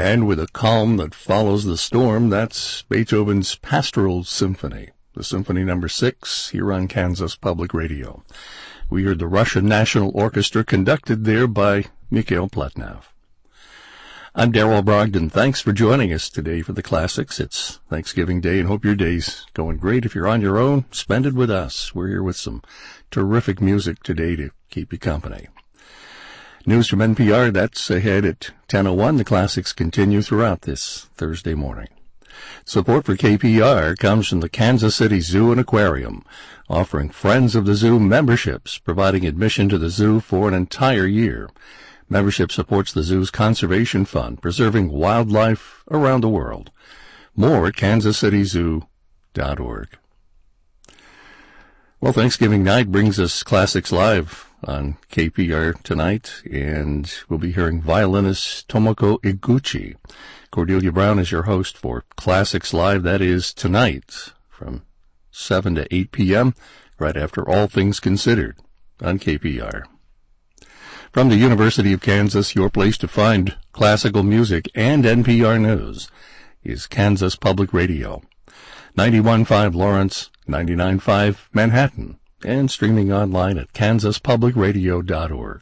And with a calm that follows the storm, that's Beethoven's Pastoral Symphony, the Symphony No. 6, here on Kansas Public Radio. We heard the Russian National Orchestra conducted there by Mikhail Pletnev. I'm Darrell Brogdon. Thanks for joining us today for the classics. It's Thanksgiving Day, and hope your day's going great. If you're on your own, spend it with us. We're here with some terrific music today to keep you company. News from NPR, that's ahead at 10:01. The classics continue throughout this Thursday morning. Support for KPR comes from the Kansas City Zoo and Aquarium, offering Friends of the Zoo memberships, providing admission to the zoo for an entire year. Membership supports the zoo's conservation fund, preserving wildlife around the world. More at kansascityzoo.org. Well, Thanksgiving night brings us Classics Live on KPR tonight, and we'll be hearing violinist Tomoko Iguchi. Cordelia Brown is your host for Classics Live. That is tonight from 7 to 8 p.m., right after All Things Considered on KPR. From the University of Kansas, your place to find classical music and NPR News is Kansas Public Radio. 91.5 Lawrence, 99.5 Manhattan, and streaming online at kansaspublicradio.org.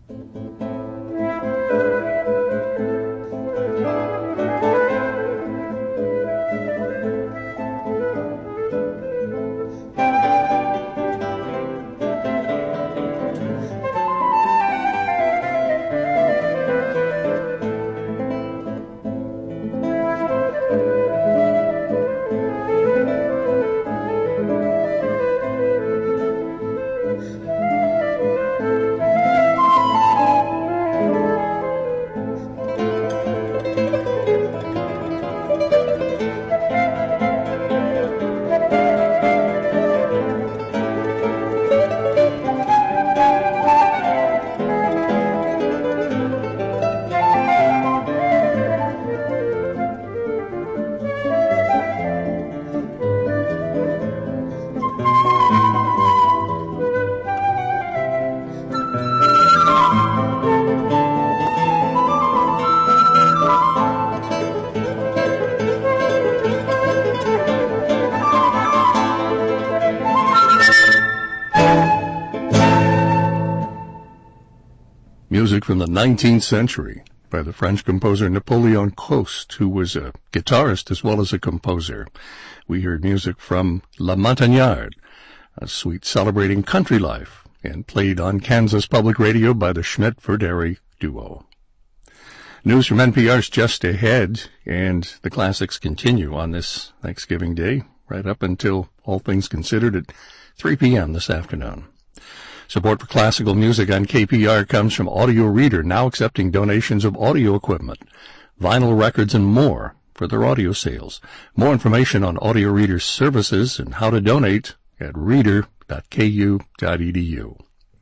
Music from the 19th century by the French composer Napoleon Coste, who was a guitarist as well as a composer. We heard music from La Montagnarde, a suite celebrating country life, and played on Kansas Public Radio by the Schmidt-Verderi duo. News from NPR's Just Ahead, and the classics continue on this Thanksgiving Day, right up until All Things Considered at 3 p.m. this afternoon. Support for classical music on KPR comes from Audio Reader, now accepting donations of audio equipment, vinyl records, and more for their audio sales. More information on Audio Reader's services and how to donate at reader.ku.edu.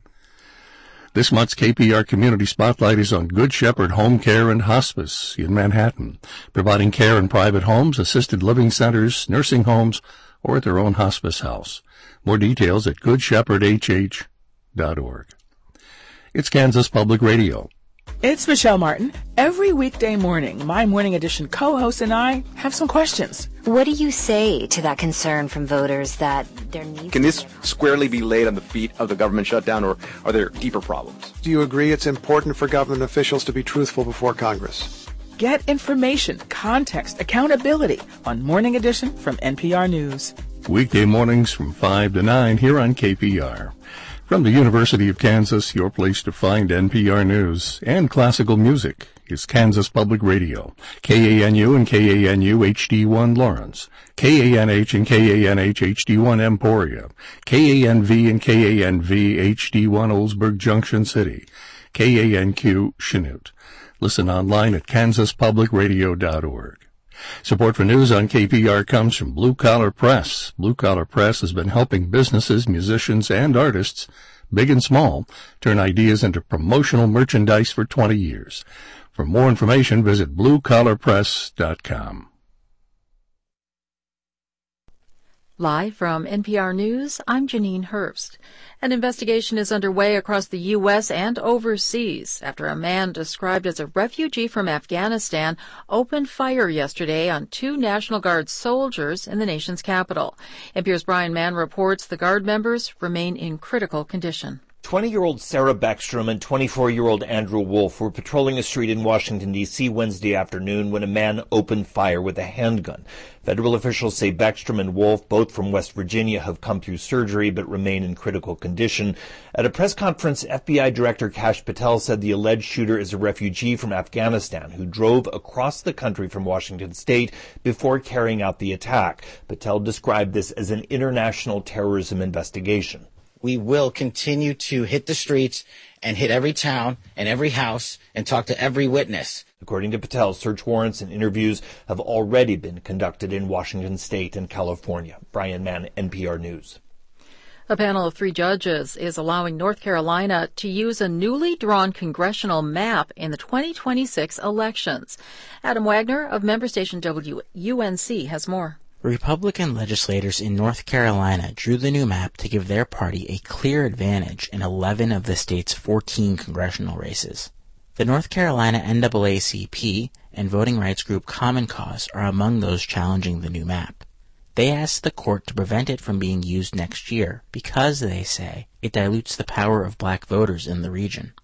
This month's KPR Community Spotlight is on Good Shepherd Home Care and Hospice in Manhattan, providing care in private homes, assisted living centers, nursing homes, or at their own hospice house. More details at goodshepherdhh.org. It's Kansas Public Radio. It's Michelle Martin. Every weekday morning, my Morning Edition co-host and I have some questions. What do you say to that concern from voters that there needs Can this squarely be laid on the feet of the government shutdown, or are there deeper problems? Do you agree it's important for government officials to be truthful before Congress? Get information, context, accountability on Morning Edition from NPR News. Weekday mornings from 5 to 9 here on KPR. From the University of Kansas, your place to find NPR News and classical music is Kansas Public Radio, KANU and KANU HD1 Lawrence, KANH and KANH HD1 Emporia, KANV and KANV HD1 Oldsburg Junction City, KANQ Chanute. Listen online at kansaspublicradio.org. Support for news on KPR comes from Blue Collar Press. Blue Collar Press has been helping businesses, musicians, and artists, big and small, turn ideas into promotional merchandise for 20 years. For more information, visit bluecollarpress.com. Live from NPR News, I'm Janine Herbst. An investigation is underway across the U.S. and overseas after a man described as a refugee from Afghanistan opened fire yesterday on 2 National Guard soldiers in the nation's capital. NPR's Brian Mann reports the Guard members remain in critical condition. 20-year-old Sarah Beckstrom and 24-year-old Andrew Wolf were patrolling a street in Washington, D.C. Wednesday afternoon when a man opened fire with a handgun. Federal officials say Beckstrom and Wolf, both from West Virginia, have come through surgery but remain in critical condition. At a press conference, FBI Director Kash Patel said the alleged shooter is a refugee from Afghanistan who drove across the country from Washington state before carrying out the attack. Patel described this as an international terrorism investigation. We will continue to hit the streets and hit every town and every house and talk to every witness. According to Patel, search warrants and interviews have already been conducted in Washington state and California. Brian Mann, NPR News. A panel of 3 judges is allowing North Carolina to use a newly drawn congressional map in the 2026 elections. Adam Wagner of member station WUNC has more. Republican legislators in North Carolina drew the new map to give their party a clear advantage in 11 of the state's 14 congressional races. The North Carolina NAACP and voting rights group Common Cause are among those challenging the new map. They asked the court to prevent it from being used next year because, they say, it dilutes the power of black voters in the region.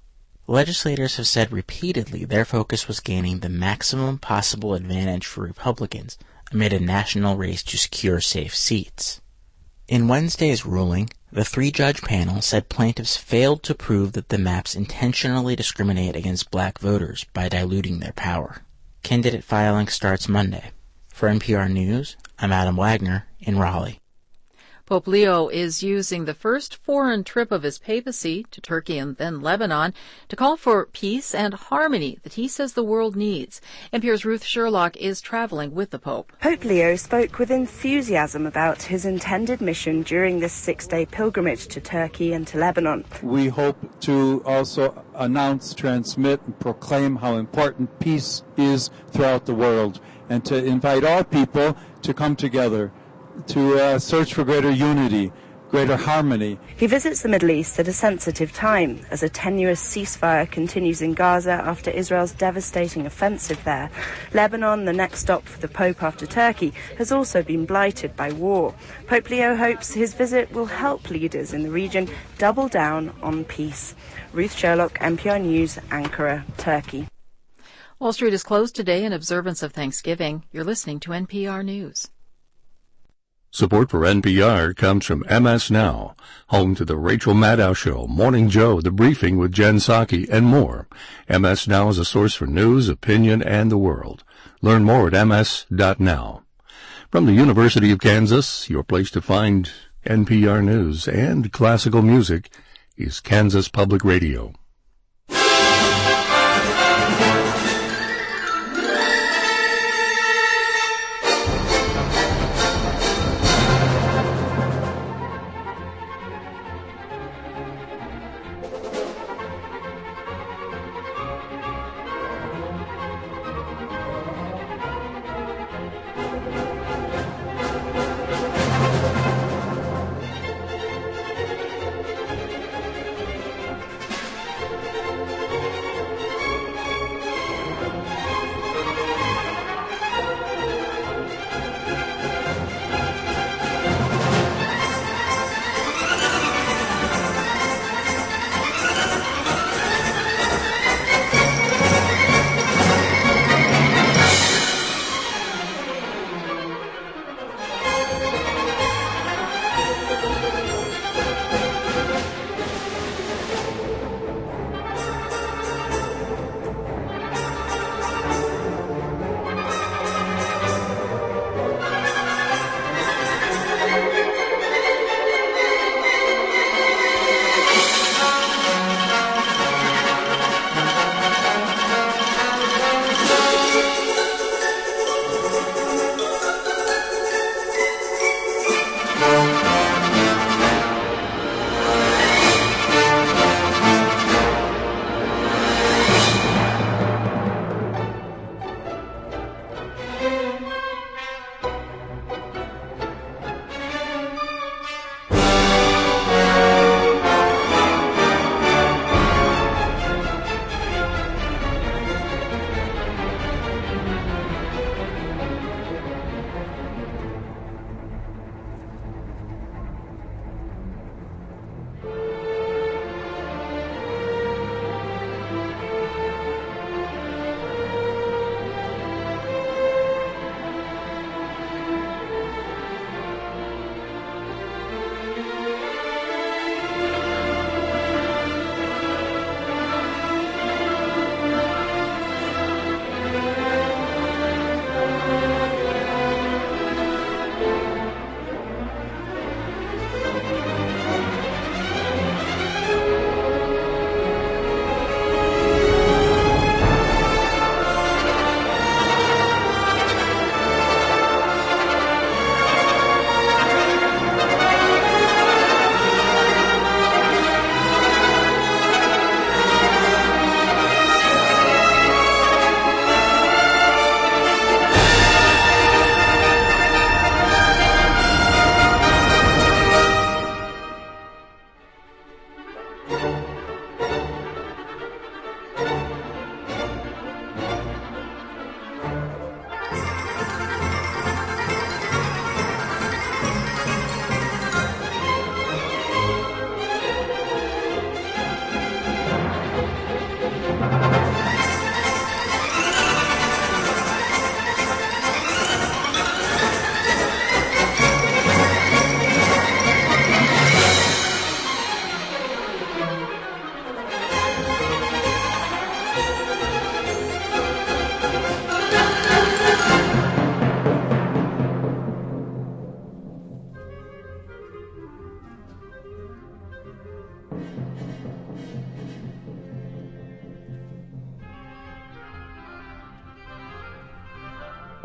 Legislators have said repeatedly their focus was gaining the maximum possible advantage for Republicans amid a national race to secure safe seats. In Wednesday's ruling, the three-judge panel said plaintiffs failed to prove that the maps intentionally discriminate against black voters by diluting their power. Candidate filing starts Monday. For NPR News, I'm Adam Wagner in Raleigh. Pope Leo is using the first foreign trip of his papacy to Turkey and then Lebanon to call for peace and harmony that he says the world needs. NPR's Ruth Sherlock is traveling with the Pope. Pope Leo spoke with enthusiasm about his intended mission during this 6-day pilgrimage to Turkey and to Lebanon. We hope to also announce, transmit, and proclaim how important peace is throughout the world, and to invite all people to come together to search for greater unity, greater harmony. He visits the Middle East at a sensitive time as a tenuous ceasefire continues in Gaza after Israel's devastating offensive there. Lebanon, the next stop for the Pope after Turkey, has also been blighted by war. Pope Leo hopes his visit will help leaders in the region double down on peace. Ruth Sherlock, NPR News, Ankara, Turkey. Wall Street is closed today in observance of Thanksgiving. You're listening to NPR News. Support for NPR comes from MS Now, home to the Rachel Maddow Show, Morning Joe, The Briefing with Jen Psaki, and more. MS Now is a source for news, opinion, and the world. Learn more at ms.now. From the University of Kansas, your place to find NPR News and classical music is Kansas Public Radio.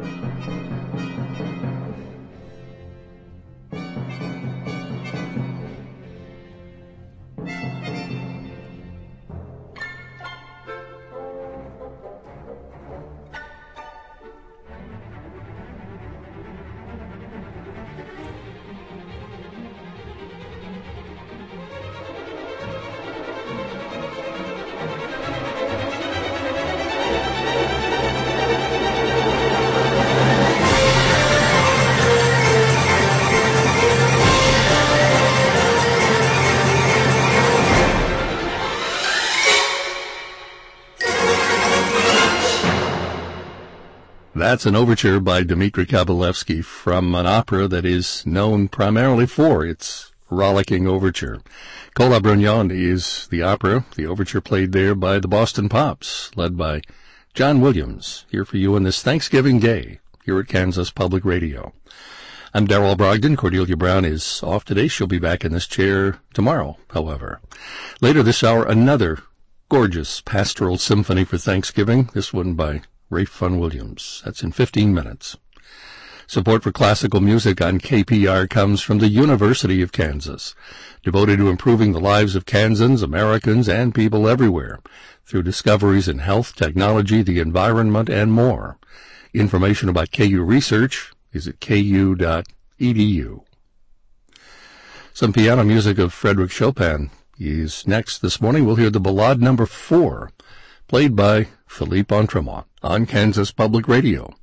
That's an overture by Dmitri Kabalevsky from an opera that is known primarily for its rollicking overture. Kola Brugnandi is the opera, the overture played there by the Boston Pops, led by John Williams, here for you on this Thanksgiving Day, here at Kansas Public Radio. I'm Darrell Brogdon. Cordelia Brown is off today. She'll be back in this chair tomorrow, however. Later this hour, another gorgeous pastoral symphony for Thanksgiving, this one by Rafe Fun Williams. That's in 15 minutes. Support for classical music on KPR comes from the University of Kansas, devoted to improving the lives of Kansans, Americans, and people everywhere through discoveries in health, technology, the environment, and more. Information about KU research is at ku.edu. Some piano music of Frédéric Chopin is next. This morning we'll hear the Ballade No. 4, played by Philippe Entremont on Kansas Public Radio.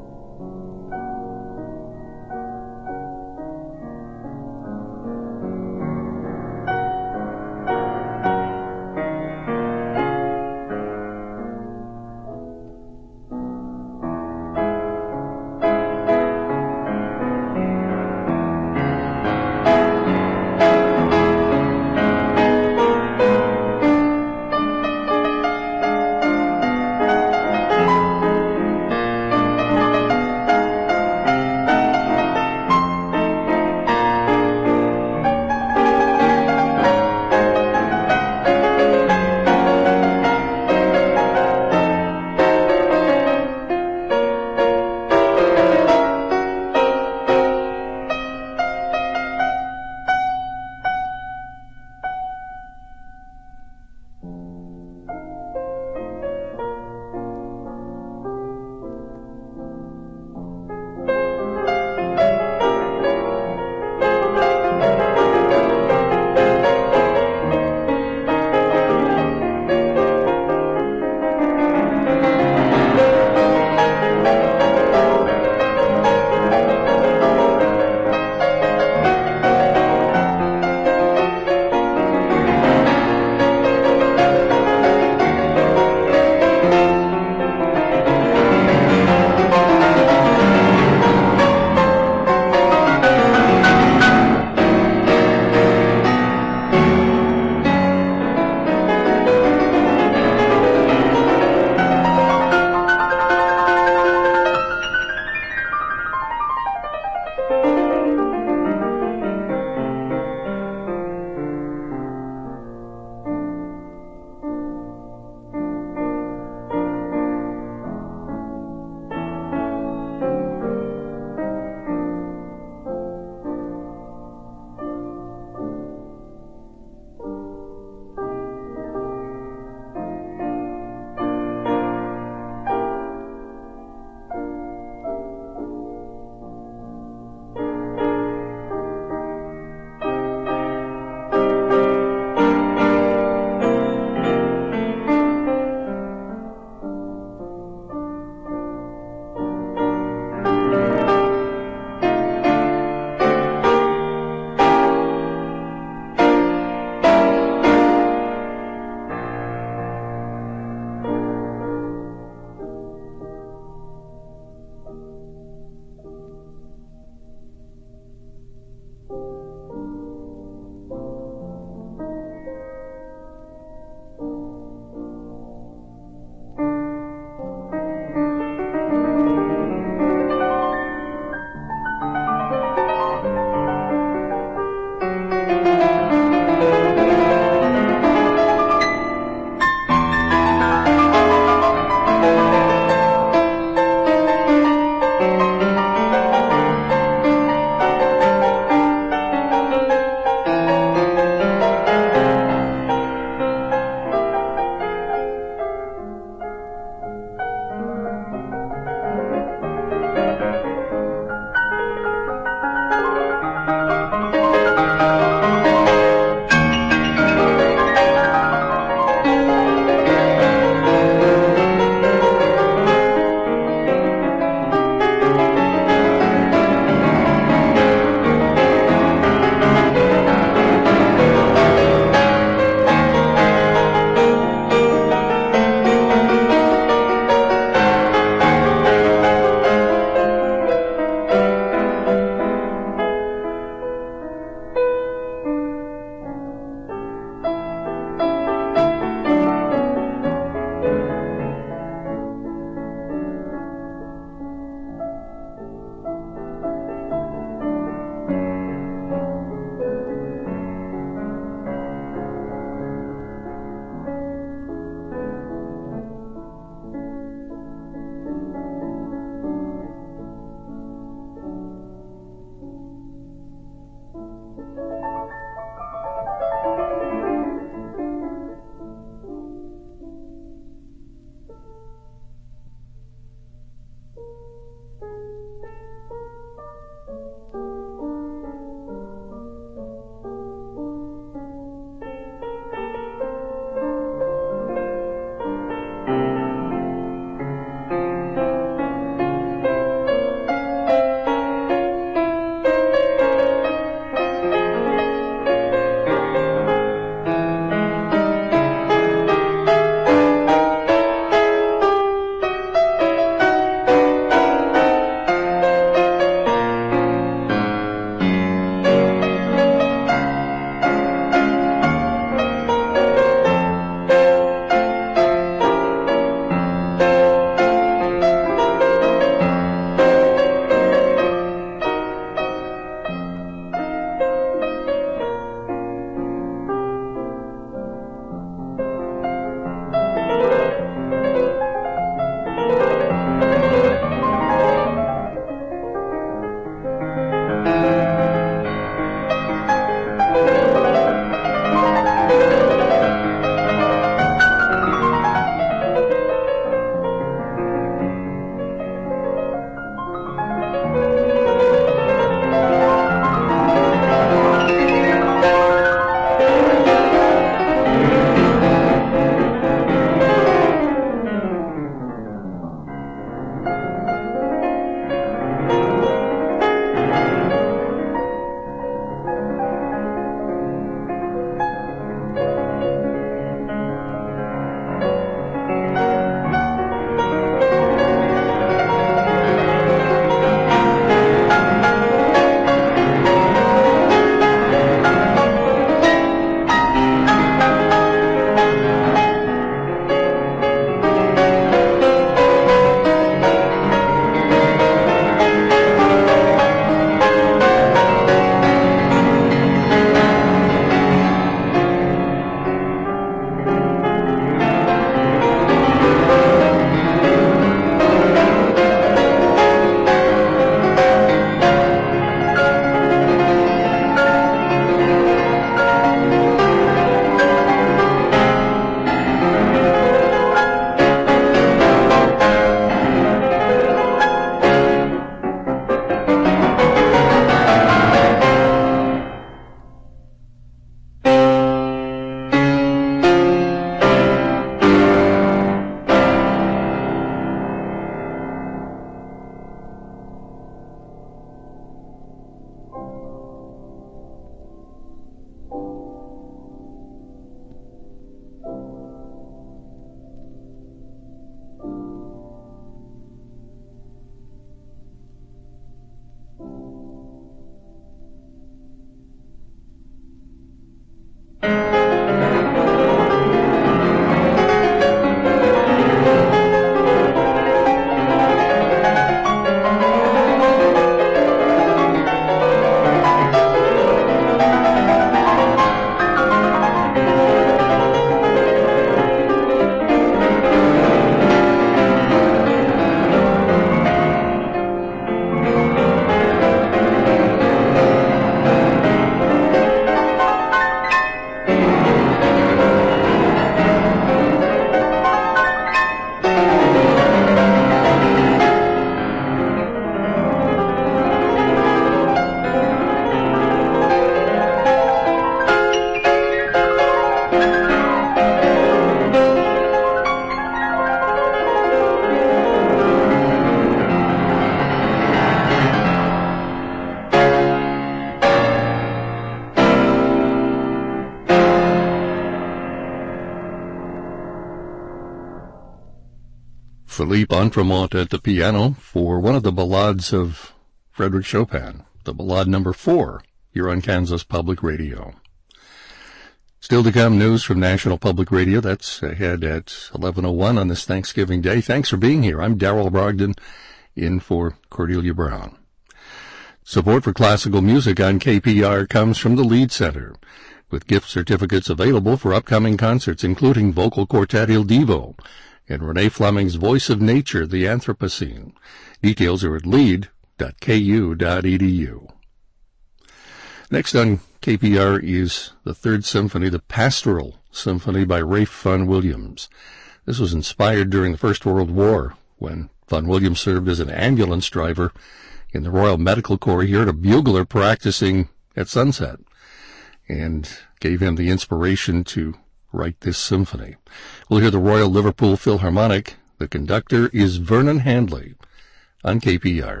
Philippe Entremont at the piano for one of the ballades of Frédéric Chopin, the Ballade number 4, here on Kansas Public Radio. Still to come, news from National Public Radio. That's ahead at 11:01 on this Thanksgiving Day. Thanks for being here. I'm Darrell Brogdon, in for Cordelia Brown. Support for classical music on KPR comes from the Lead Center, with gift certificates available for upcoming concerts, including Vocal Quartet Il Divo and Renee Fleming's Voice of Nature, the Anthropocene. Details are at lead.ku.edu. Next on KPR is the Third Symphony, the Pastoral Symphony by Ralph Vaughan Williams. This was inspired during the First World War, when Vaughan Williams served as an ambulance driver in the Royal Medical Corps. He heard a bugler practicing at sunset and gave him the inspiration to write this symphony. We'll hear the Royal Liverpool Philharmonic. The conductor is Vernon Handley on KPR.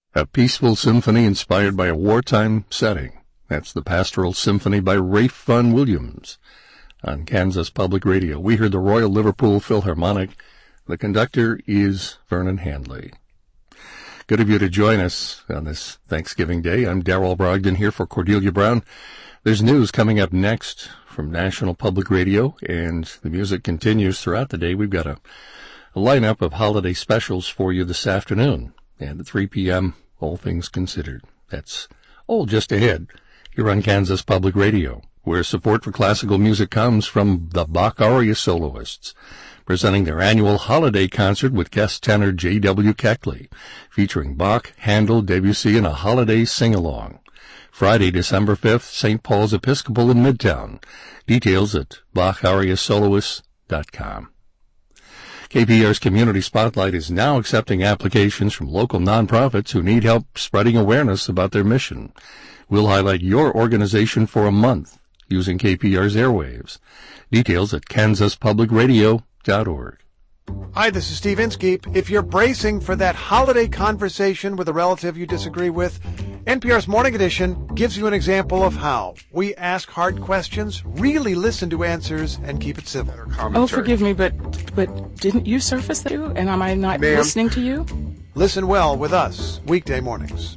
A peaceful symphony inspired by a wartime setting. That's the Pastoral Symphony by Ralph Vaughan Williams on Kansas Public Radio. We heard the Royal Liverpool Philharmonic. The conductor is Vernon Handley. Good of you to join us on this Thanksgiving Day. I'm Darrell Brogdon here for Cordelia Brown. There's news coming up next from National Public Radio, and the music continues throughout the day. We've got a lineup of holiday specials for you this afternoon. And at 3 p.m., All Things Considered. That's all just ahead here on Kansas Public Radio, where support for classical music comes from the Bach Aria Soloists, presenting their annual holiday concert with guest tenor J.W. Keckley, featuring Bach, Handel, Debussy, and a holiday sing-along. Friday, December 5th, St. Paul's Episcopal in Midtown. Details at BachAriaSoloists.com. KPR's Community Spotlight is now accepting applications from local nonprofits who need help spreading awareness about their mission. We'll highlight your organization for a month using KPR's airwaves. Details at kansaspublicradio.org. Hi, this is Steve Inskeep. If you're bracing for that holiday conversation with a relative you disagree with, NPR's Morning Edition gives you an example of how. We ask hard questions, really listen to answers, and keep it civil. Oh, forgive me, but didn't you surface that too? And am I not listening to you? Listen well with us, weekday mornings.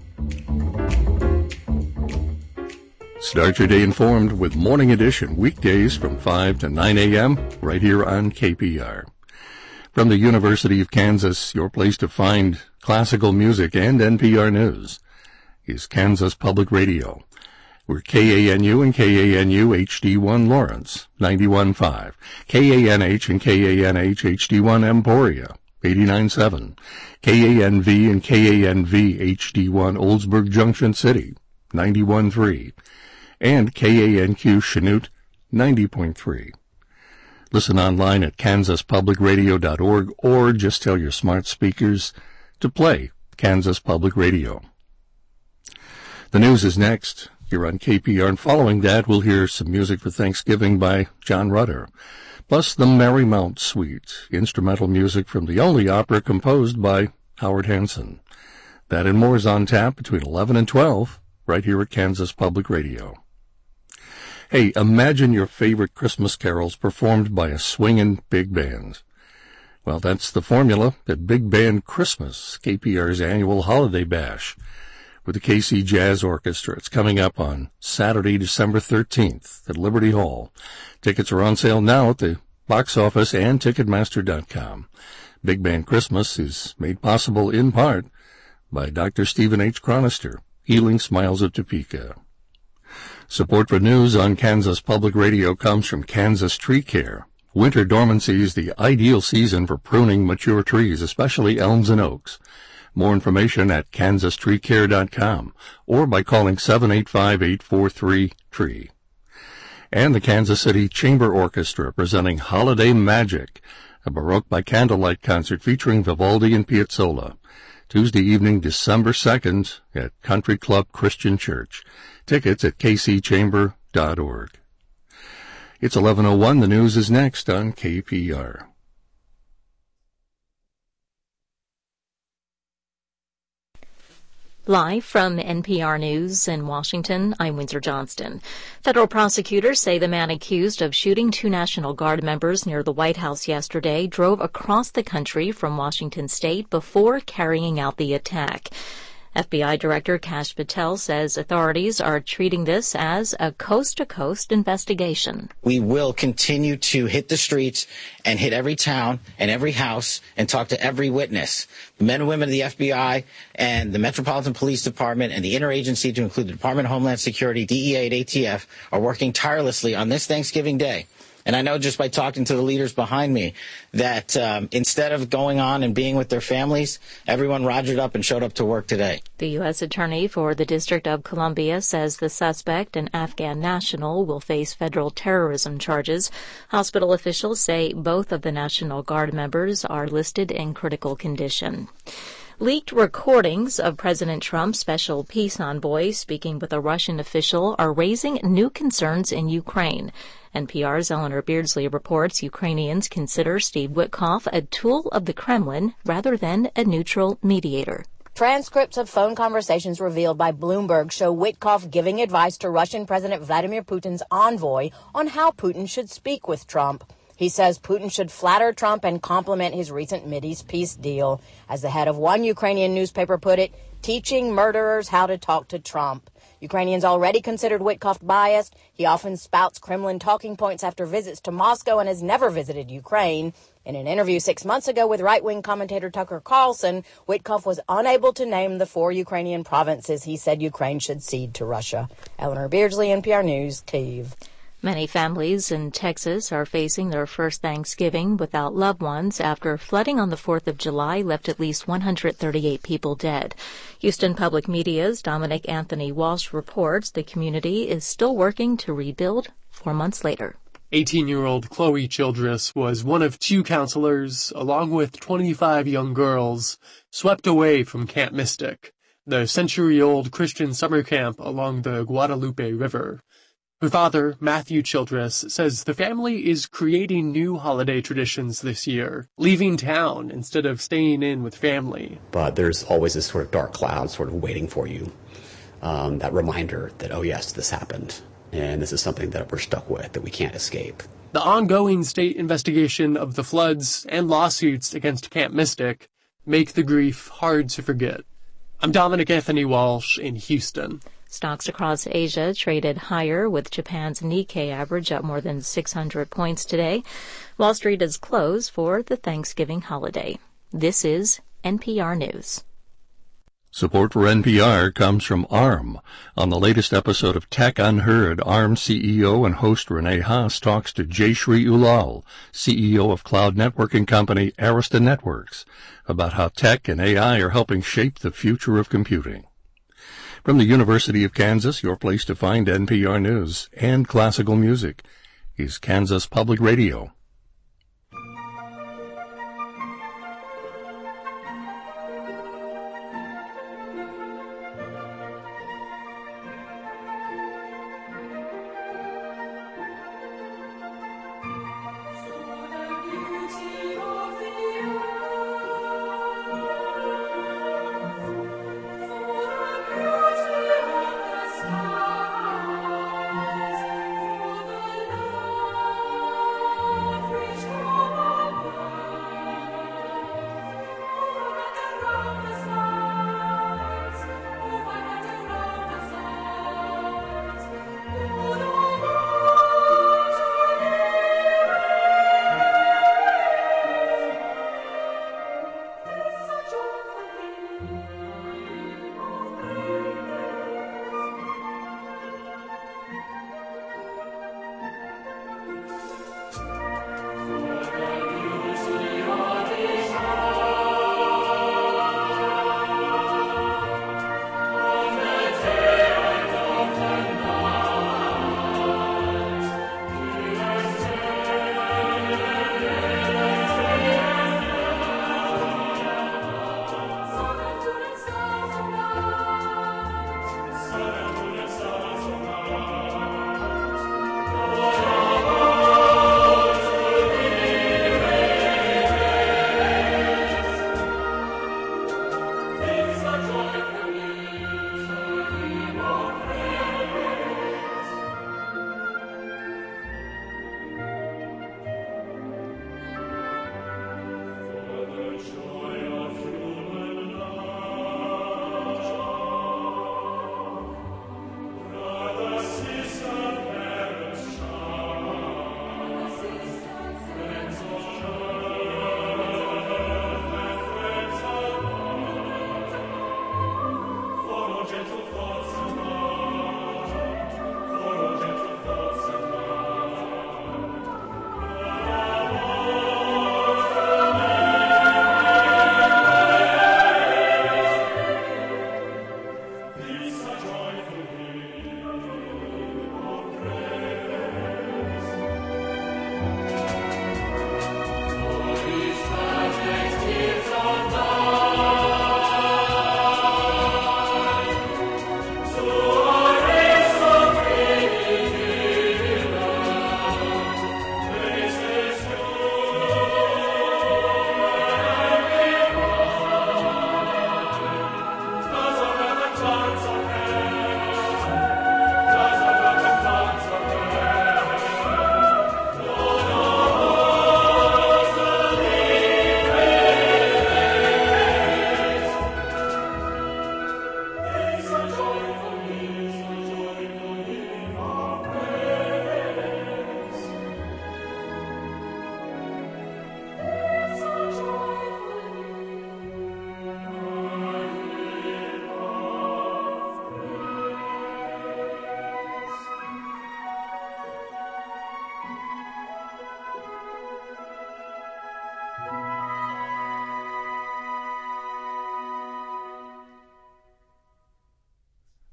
Start your day informed with Morning Edition, weekdays from 5 to 9 a.m. right here on KPR. From the University of Kansas, your place to find classical music and NPR News is Kansas Public Radio. We're KANU and KANU HD1 Lawrence, 91.5. KANH and KANH HD1 Emporia, 89.7. KANV and KANV HD1 Oldsburg Junction City, 91.3. And KANQ Chanute, 90.3. Listen online at kansaspublicradio.org or just tell your smart speakers to play Kansas Public Radio. The news is next here on KPR, and following that we'll hear some music for Thanksgiving by John Rutter, plus the Marymount Suite, instrumental music from the only opera composed by Howard Hanson. That and more is on tap between 11 and 12 right here at Kansas Public Radio. Hey, imagine your favorite Christmas carols performed by a swingin' big band. Well, that's the formula at Big Band Christmas, KPR's annual holiday bash, with the KC Jazz Orchestra. It's coming up on Saturday, December 13th at Liberty Hall. Tickets are on sale now at the box office and Ticketmaster.com. Big Band Christmas is made possible in part by Dr. Stephen H. Chronister, Healing Smiles of Topeka. Support for news on Kansas Public Radio comes from Kansas Tree Care. Winter dormancy is the ideal season for pruning mature trees, especially elms and oaks. More information at kansastreecare.com or by calling 785-843-TREE. And the Kansas City Chamber Orchestra presenting Holiday Magic, a Baroque by Candlelight concert featuring Vivaldi and Piazzolla. Tuesday evening, December 2nd at Country Club Christian Church. Tickets at kcchamber.org. It's 11:01. The news is next on KPR. Live from NPR News in Washington, I'm Windsor Johnston. Federal prosecutors say the man accused of shooting 2 National Guard members near the White House yesterday drove across the country from Washington state before carrying out the attack. FBI Director Kash Patel says authorities are treating this as a coast-to-coast investigation. We will continue to hit the streets and hit every town and every house and talk to every witness. The men and women of the FBI and the Metropolitan Police Department and the interagency, to include the Department of Homeland Security, DEA, and ATF, are working tirelessly on this Thanksgiving Day. And I know just by talking to the leaders behind me that instead of going on and being with their families, everyone rogered up and showed up to work today. The U.S. Attorney for the District of Columbia says the suspect, an Afghan national, will face federal terrorism charges. Hospital officials say both of the National Guard members are listed in critical condition. Leaked recordings of President Trump's special peace envoy speaking with a Russian official are raising new concerns in Ukraine. NPR's Eleanor Beardsley reports Ukrainians consider Steve Witkoff a tool of the Kremlin rather than a neutral mediator. Transcripts of phone conversations revealed by Bloomberg show Witkoff giving advice to Russian President Vladimir Putin's envoy on how Putin should speak with Trump. He says Putin should flatter Trump and compliment his recent Mideast peace deal. As the head of one Ukrainian newspaper put it, teaching murderers how to talk to Trump. Ukrainians already considered Witkoff biased. He often spouts Kremlin talking points after visits to Moscow and has never visited Ukraine. In an interview 6 months ago with right-wing commentator Tucker Carlson, Witkoff was unable to name the 4 Ukrainian provinces he said Ukraine should cede to Russia. Eleanor Beardsley, NPR News, Kyiv. Many families in Texas are facing their first Thanksgiving without loved ones after flooding on the 4th of July left at least 138 people dead. Houston Public Media's Dominic Anthony Walsh reports the community is still working to rebuild 4 months later. 18-year-old Chloe Childress was one of 2 counselors, along with 25 young girls, swept away from Camp Mystic, the century-old Christian summer camp along the Guadalupe River. Her father, Matthew Childress, says the family is creating new holiday traditions this year, leaving town instead of staying in with family. But there's always this sort of dark cloud sort of waiting for you, that reminder that, oh yes, this happened, and this is something that we're stuck with, that we can't escape. The ongoing state investigation of the floods and lawsuits against Camp Mystic make the grief hard to forget. I'm Dominic Anthony Walsh in Houston. Stocks across Asia traded higher, with Japan's Nikkei average up more than 600 points today. Wall Street is closed for the Thanksgiving holiday. This is NPR News. Support for NPR comes from ARM. On the latest episode of Tech Unheard, ARM CEO and host Renee Haas talks to Jayshree Ulal, CEO of cloud networking company Arista Networks, about how tech and AI are helping shape the future of computing. From the University of Kansas, your place to find NPR News and classical music is Kansas Public Radio.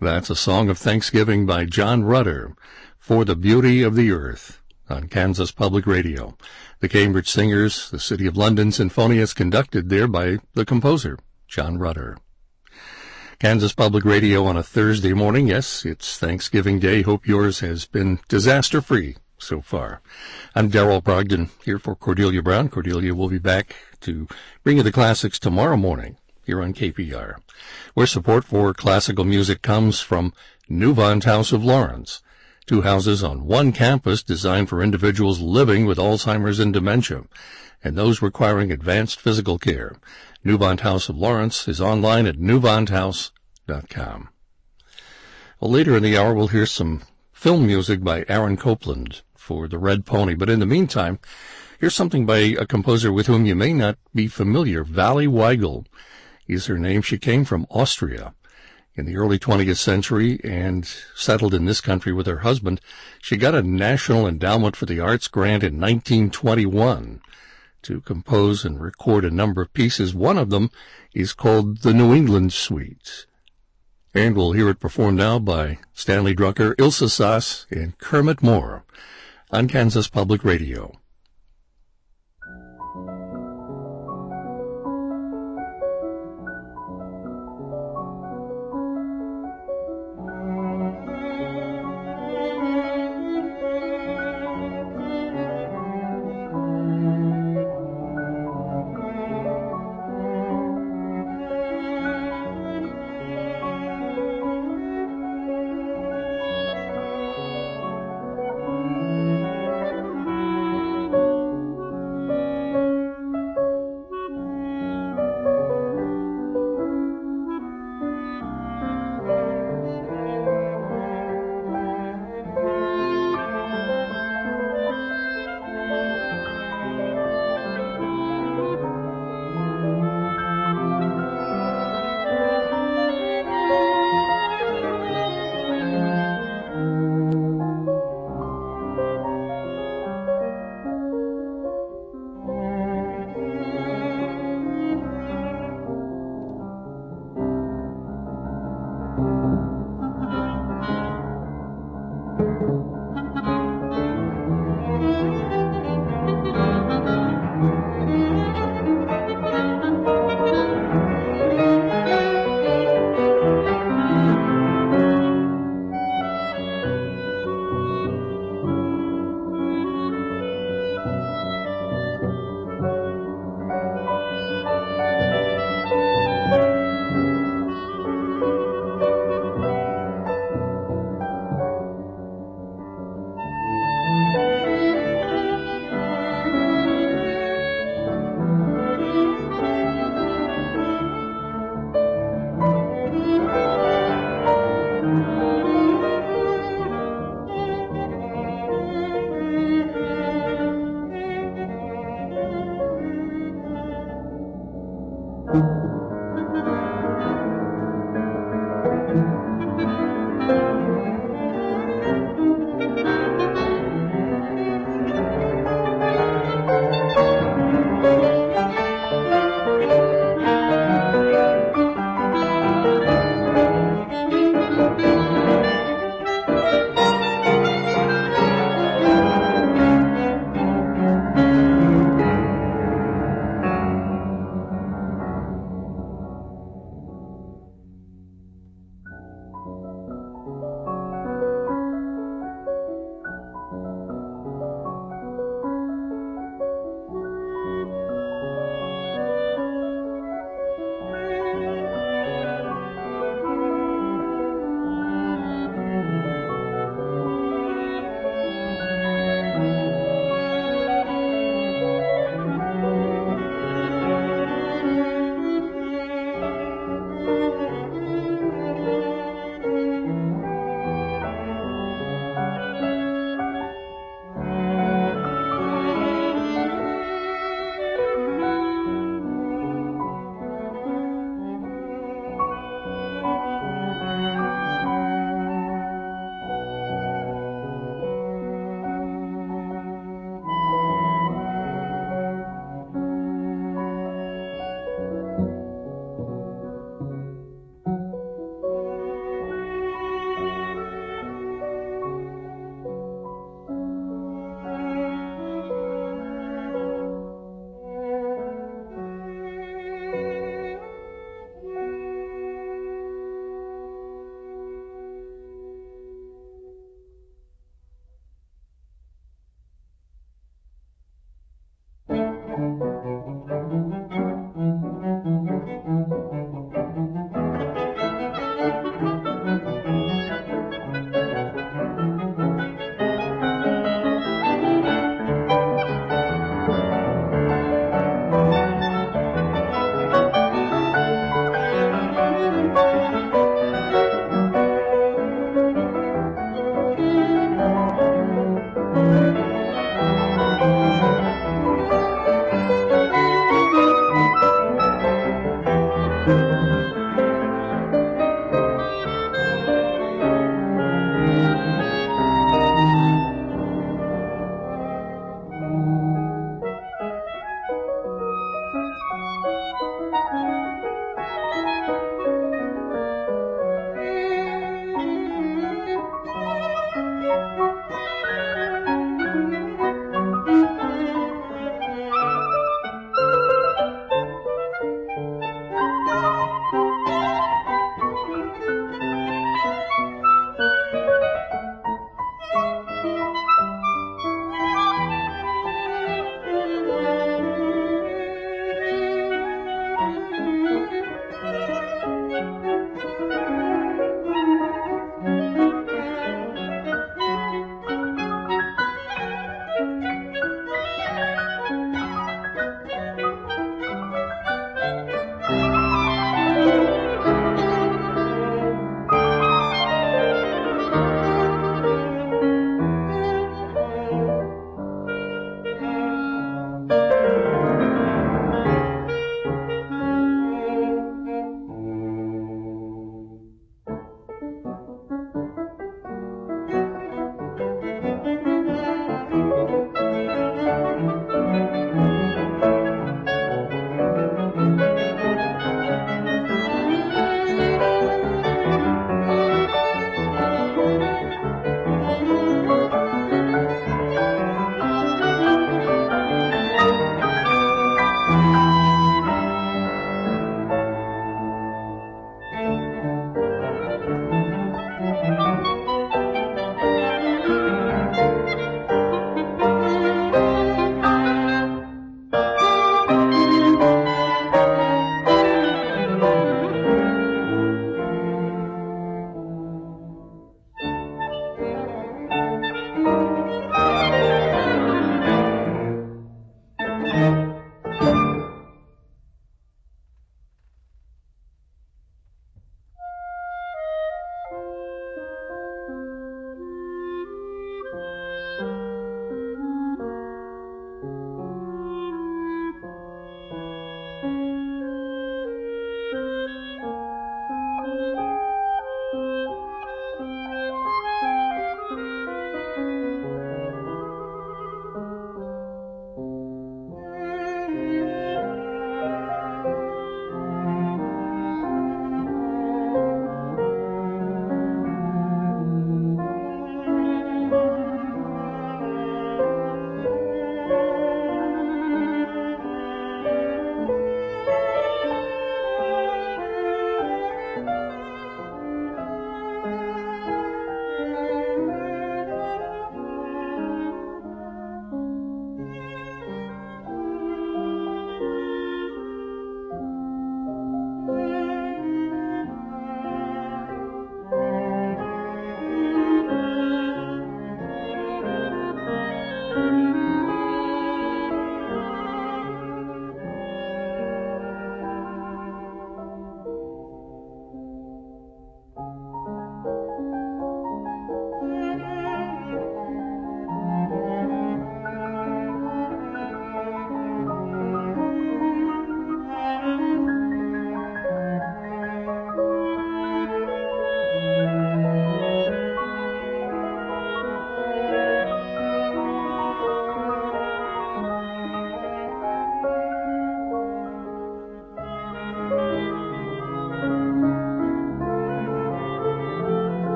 That's a song of thanksgiving by John Rutter, For the Beauty of the Earth, on Kansas Public Radio. The Cambridge Singers, the City of London Sinfonias, conducted there by the composer, John Rutter. Kansas Public Radio on a Thursday morning. Yes, it's Thanksgiving Day. Hope yours has been disaster-free so far. I'm Darrell Brogdon here for Cordelia Brown. Cordelia will be back to bring you the classics tomorrow morning here on KPR, where support for classical music comes from Newvant House of Lawrence, 2 houses on one campus designed for individuals living with Alzheimer's and dementia, and those requiring advanced physical care. Newvant House of Lawrence is online at newvanthouse.com. Well, later in the hour, we'll hear some film music by Aaron Copland for The Red Pony. But in the meantime, here's something by a composer with whom you may not be familiar. Vali Weigel is her name. She came from Austria in the early 20th century and settled in this country with her husband. She got a National Endowment for the Arts grant in 1921 to compose and record a number of pieces. One of them is called the New England Suite. And we'll hear it performed now by Stanley Drucker, Ilse Sass, and Kermit Moore on Kansas Public Radio.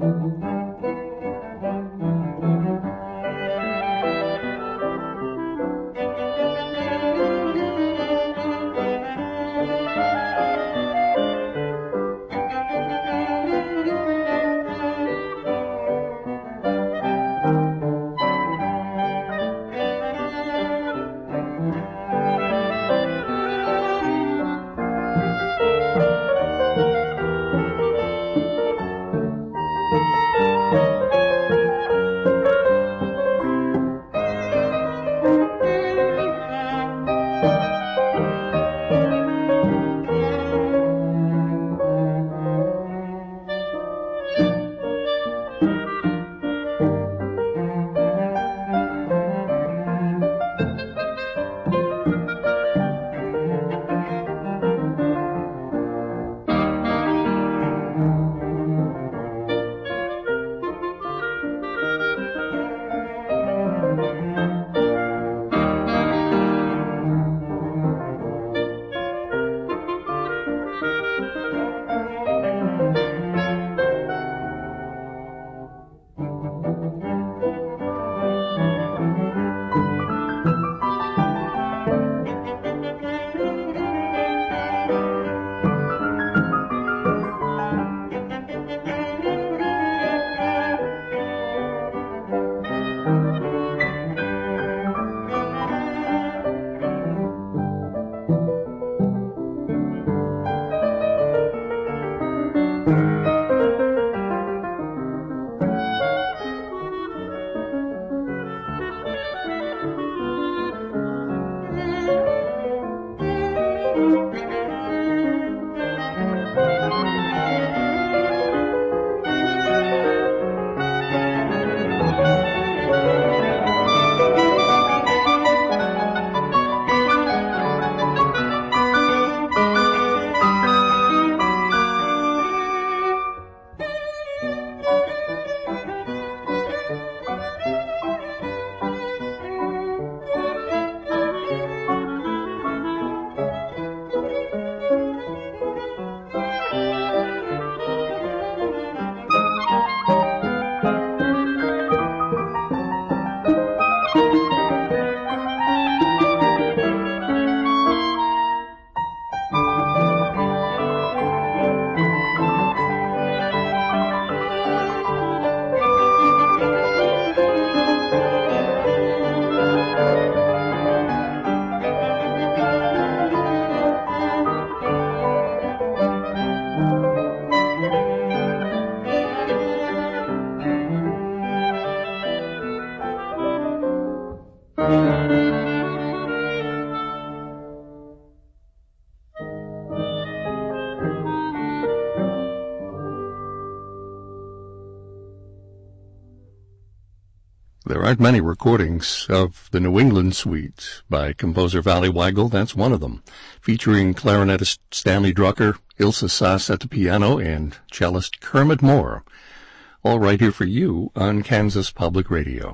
There aren't many recordings of the New England Suite by composer Valley Weigel. That's one of them, featuring clarinetist Stanley Drucker, Ilse Sass at the piano, and cellist Kermit Moore, all right here for you on Kansas Public Radio.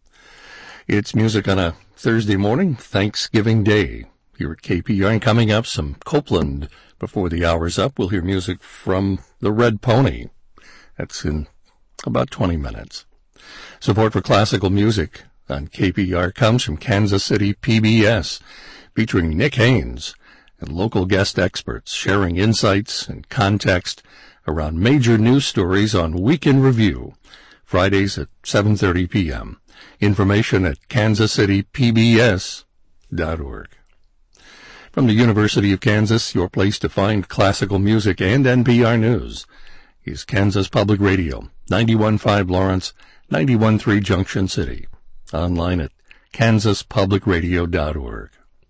It's music on a Thursday morning, Thanksgiving Day, here at KPR. And coming up, some Copeland before the hour's up. We'll hear music from the Red Pony. That's in about 20 minutes. Support for classical music on KPR comes from Kansas City PBS, featuring Nick Haynes and local guest experts sharing insights and context around major news stories on Week in Review, Fridays at 7:30 p.m. Information at kansascitypbs.org. From the University of Kansas, your place to find classical music and NPR News is Kansas Public Radio, 91.5 Lawrence, 91.3 Junction City. Online at kansaspublicradio.org.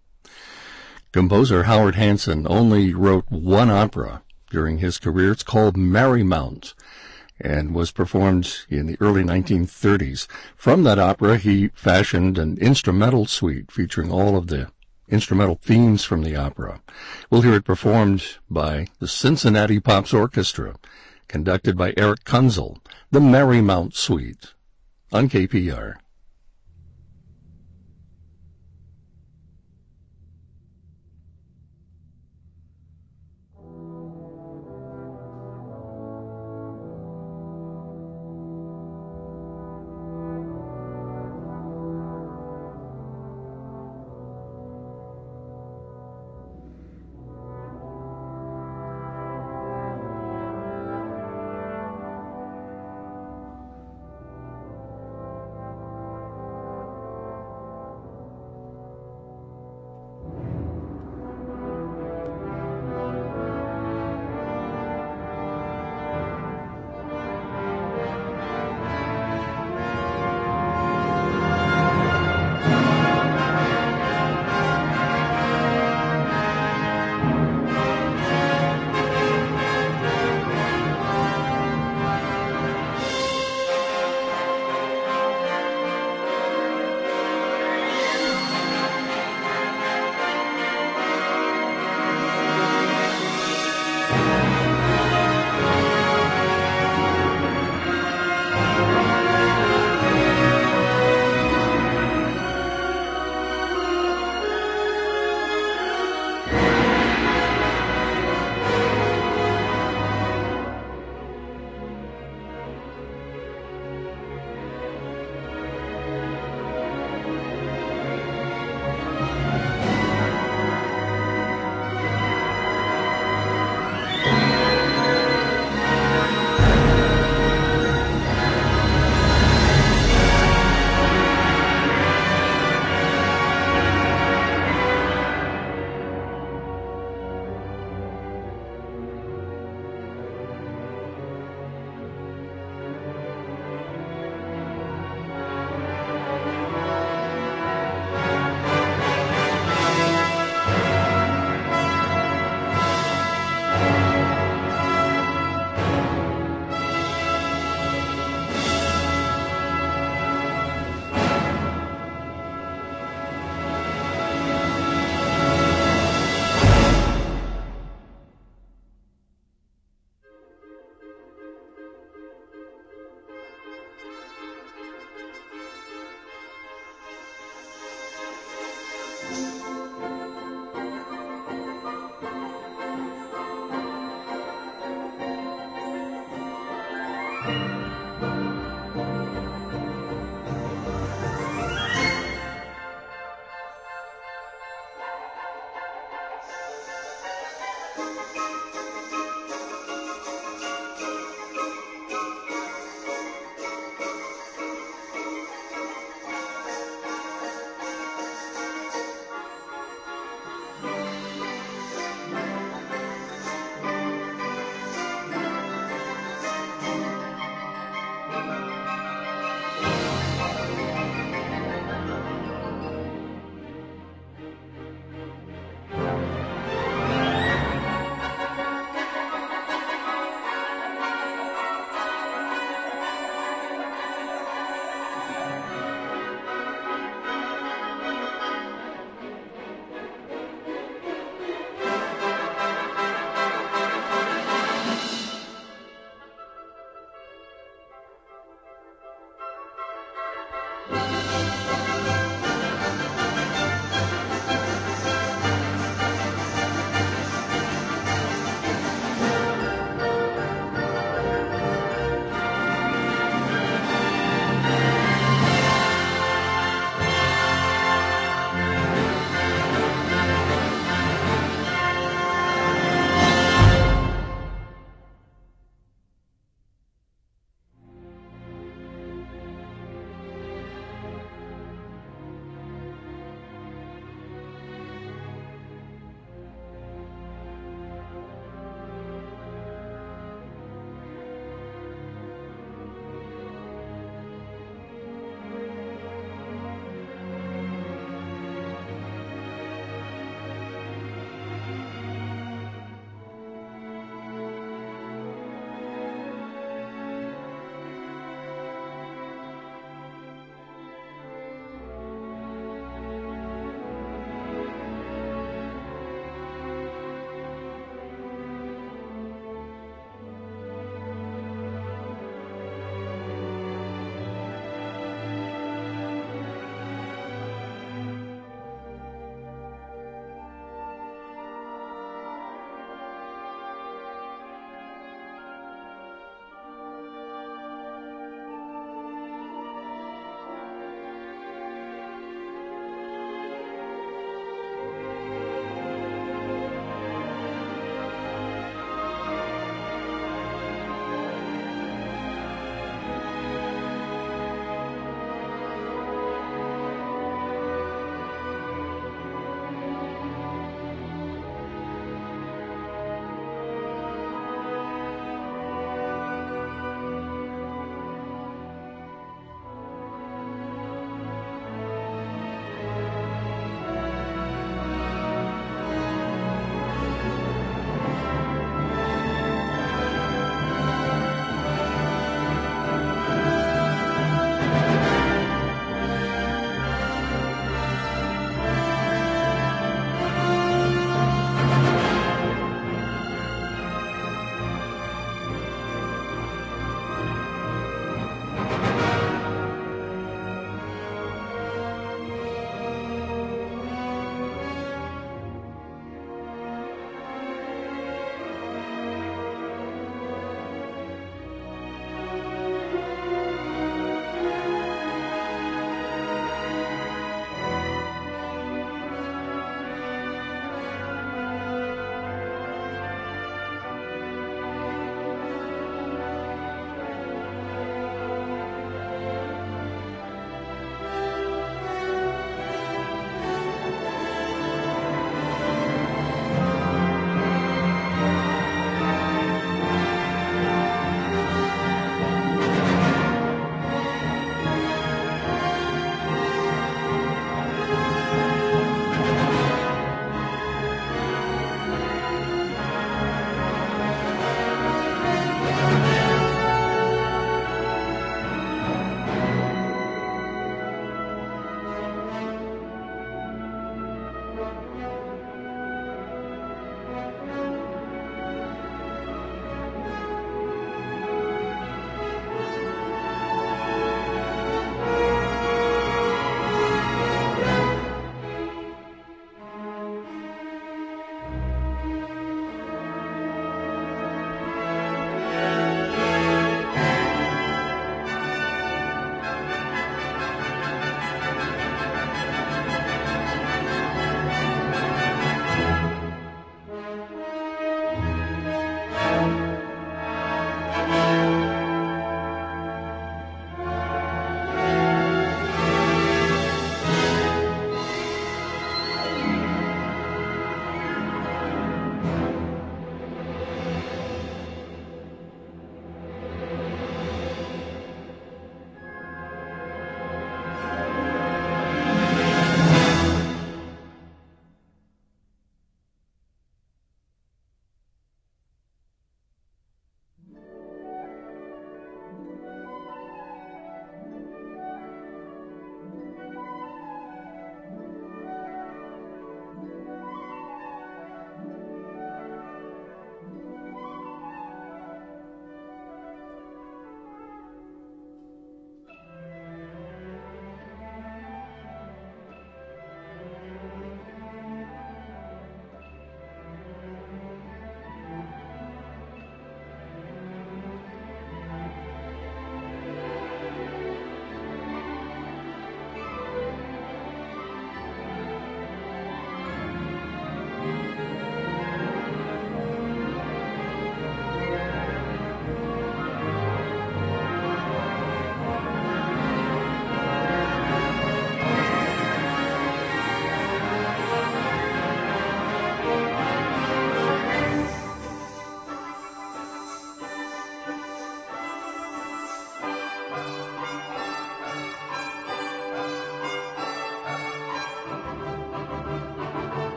Composer Howard Hanson only wrote one opera during his career. It's called Marymount and was performed in the early 1930s. From that opera, he fashioned an instrumental suite featuring all of the instrumental themes from the opera. We'll hear it performed by the Cincinnati Pops Orchestra, conducted by Eric Kunzel, the Marymount Suite, on KPR.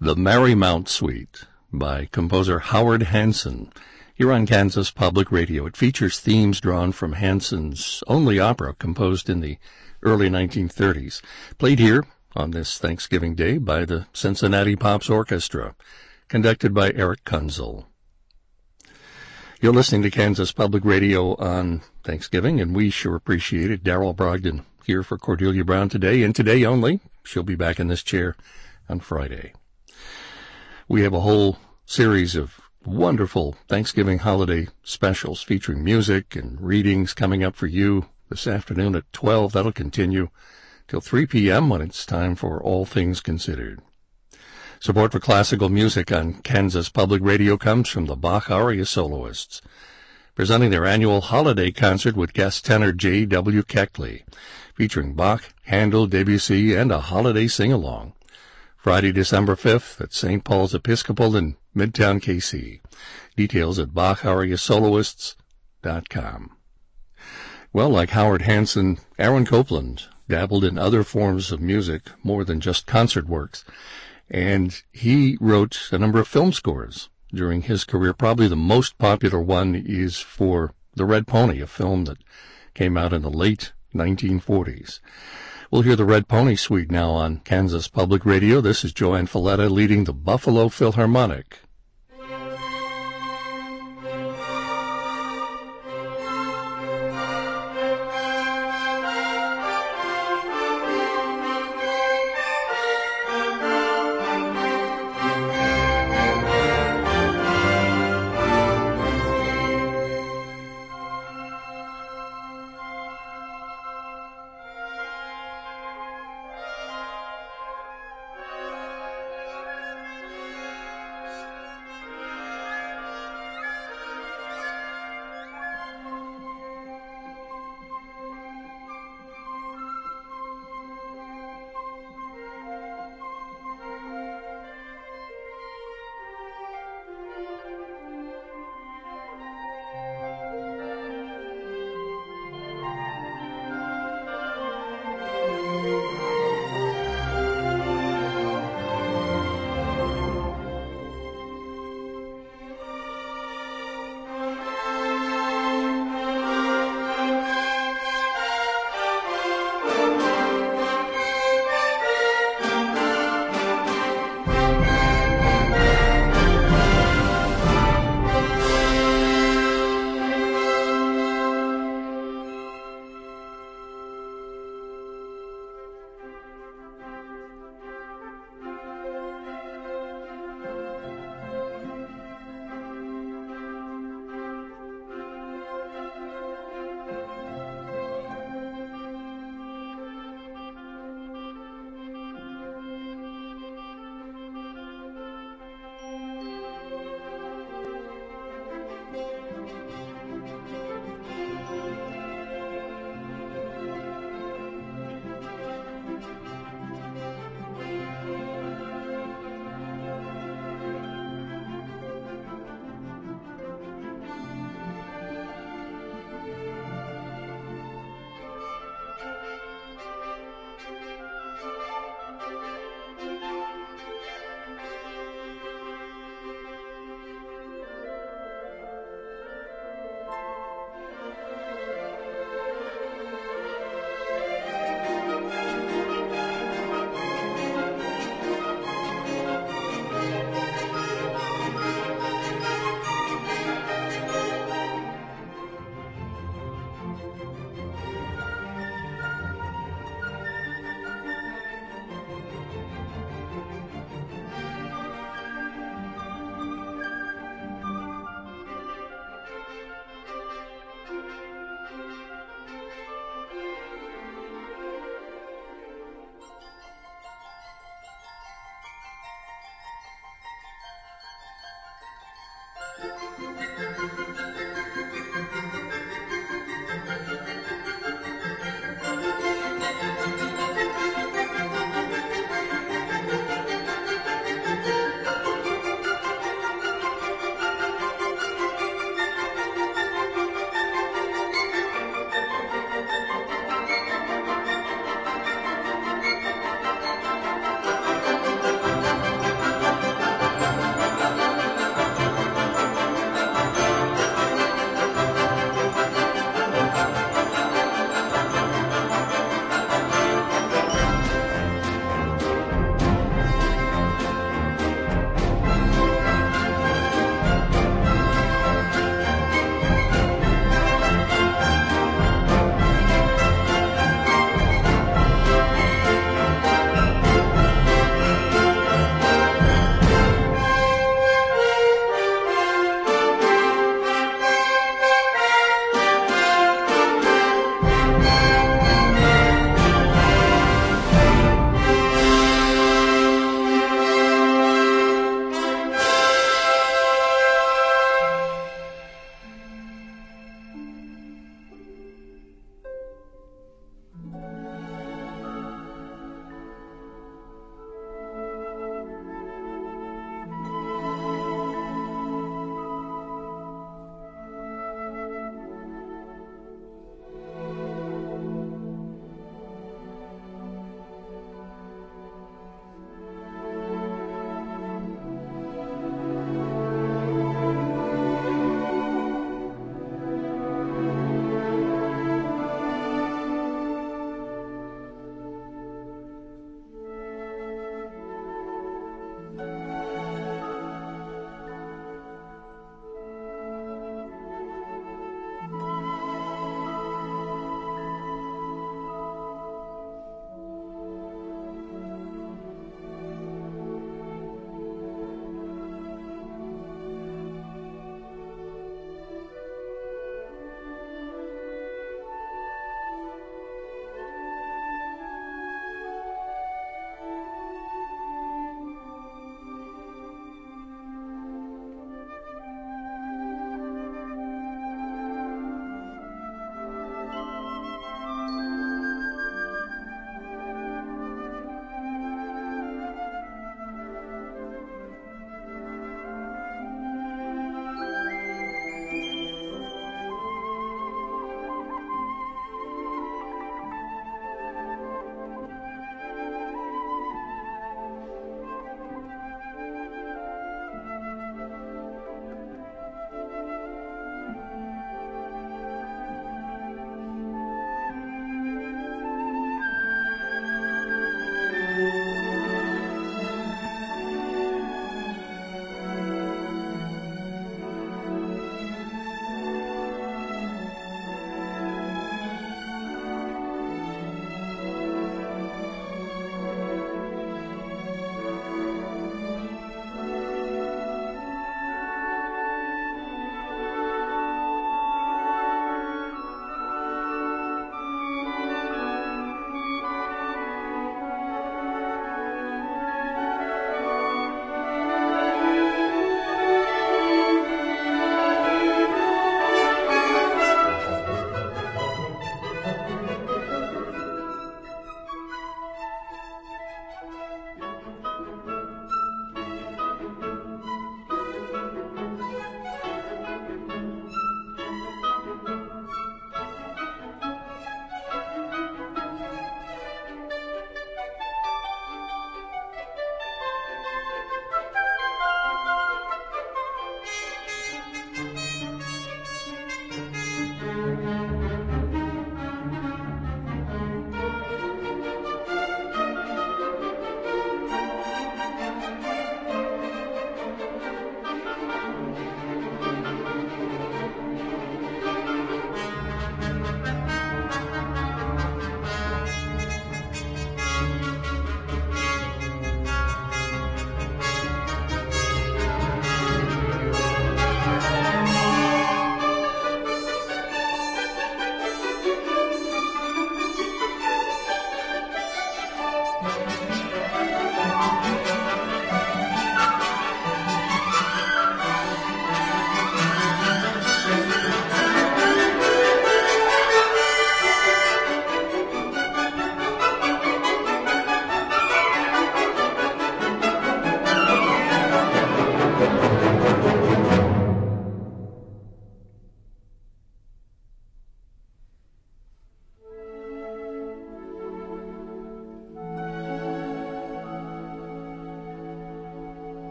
The Marymount Suite by composer Howard Hanson, here on Kansas Public Radio. It features themes drawn from Hanson's only opera, composed in the early 1930s, played here on this Thanksgiving Day by the Cincinnati Pops Orchestra, conducted by Eric Kunzel. You're listening to Kansas Public Radio on Thanksgiving, and we sure appreciate it. Darrell Brogdon here for Cordelia Brown today, and today only. She'll be back in this chair on Friday. We have a whole series of wonderful Thanksgiving holiday specials featuring music and readings coming up for you this afternoon at 12. That'll continue till 3 p.m. when it's time for All Things Considered. Support for classical music on Kansas Public Radio comes from the Bach Aria Soloists, presenting their annual holiday concert with guest tenor J.W. Keckley, featuring Bach, Handel, Debussy, and a holiday sing-along. Friday, December 5th at St. Paul's Episcopal in Midtown, KC. Details at BachAriaSoloists.com. Well, like Howard Hanson, Aaron Copland dabbled in other forms of music more than just concert works, and he wrote a number of film scores during his career. Probably the most popular one is for The Red Pony, a film that came out in the late 1940s. We'll hear the Red Pony Suite now on Kansas Public Radio. This is Joanne Falletta leading the Buffalo Philharmonic.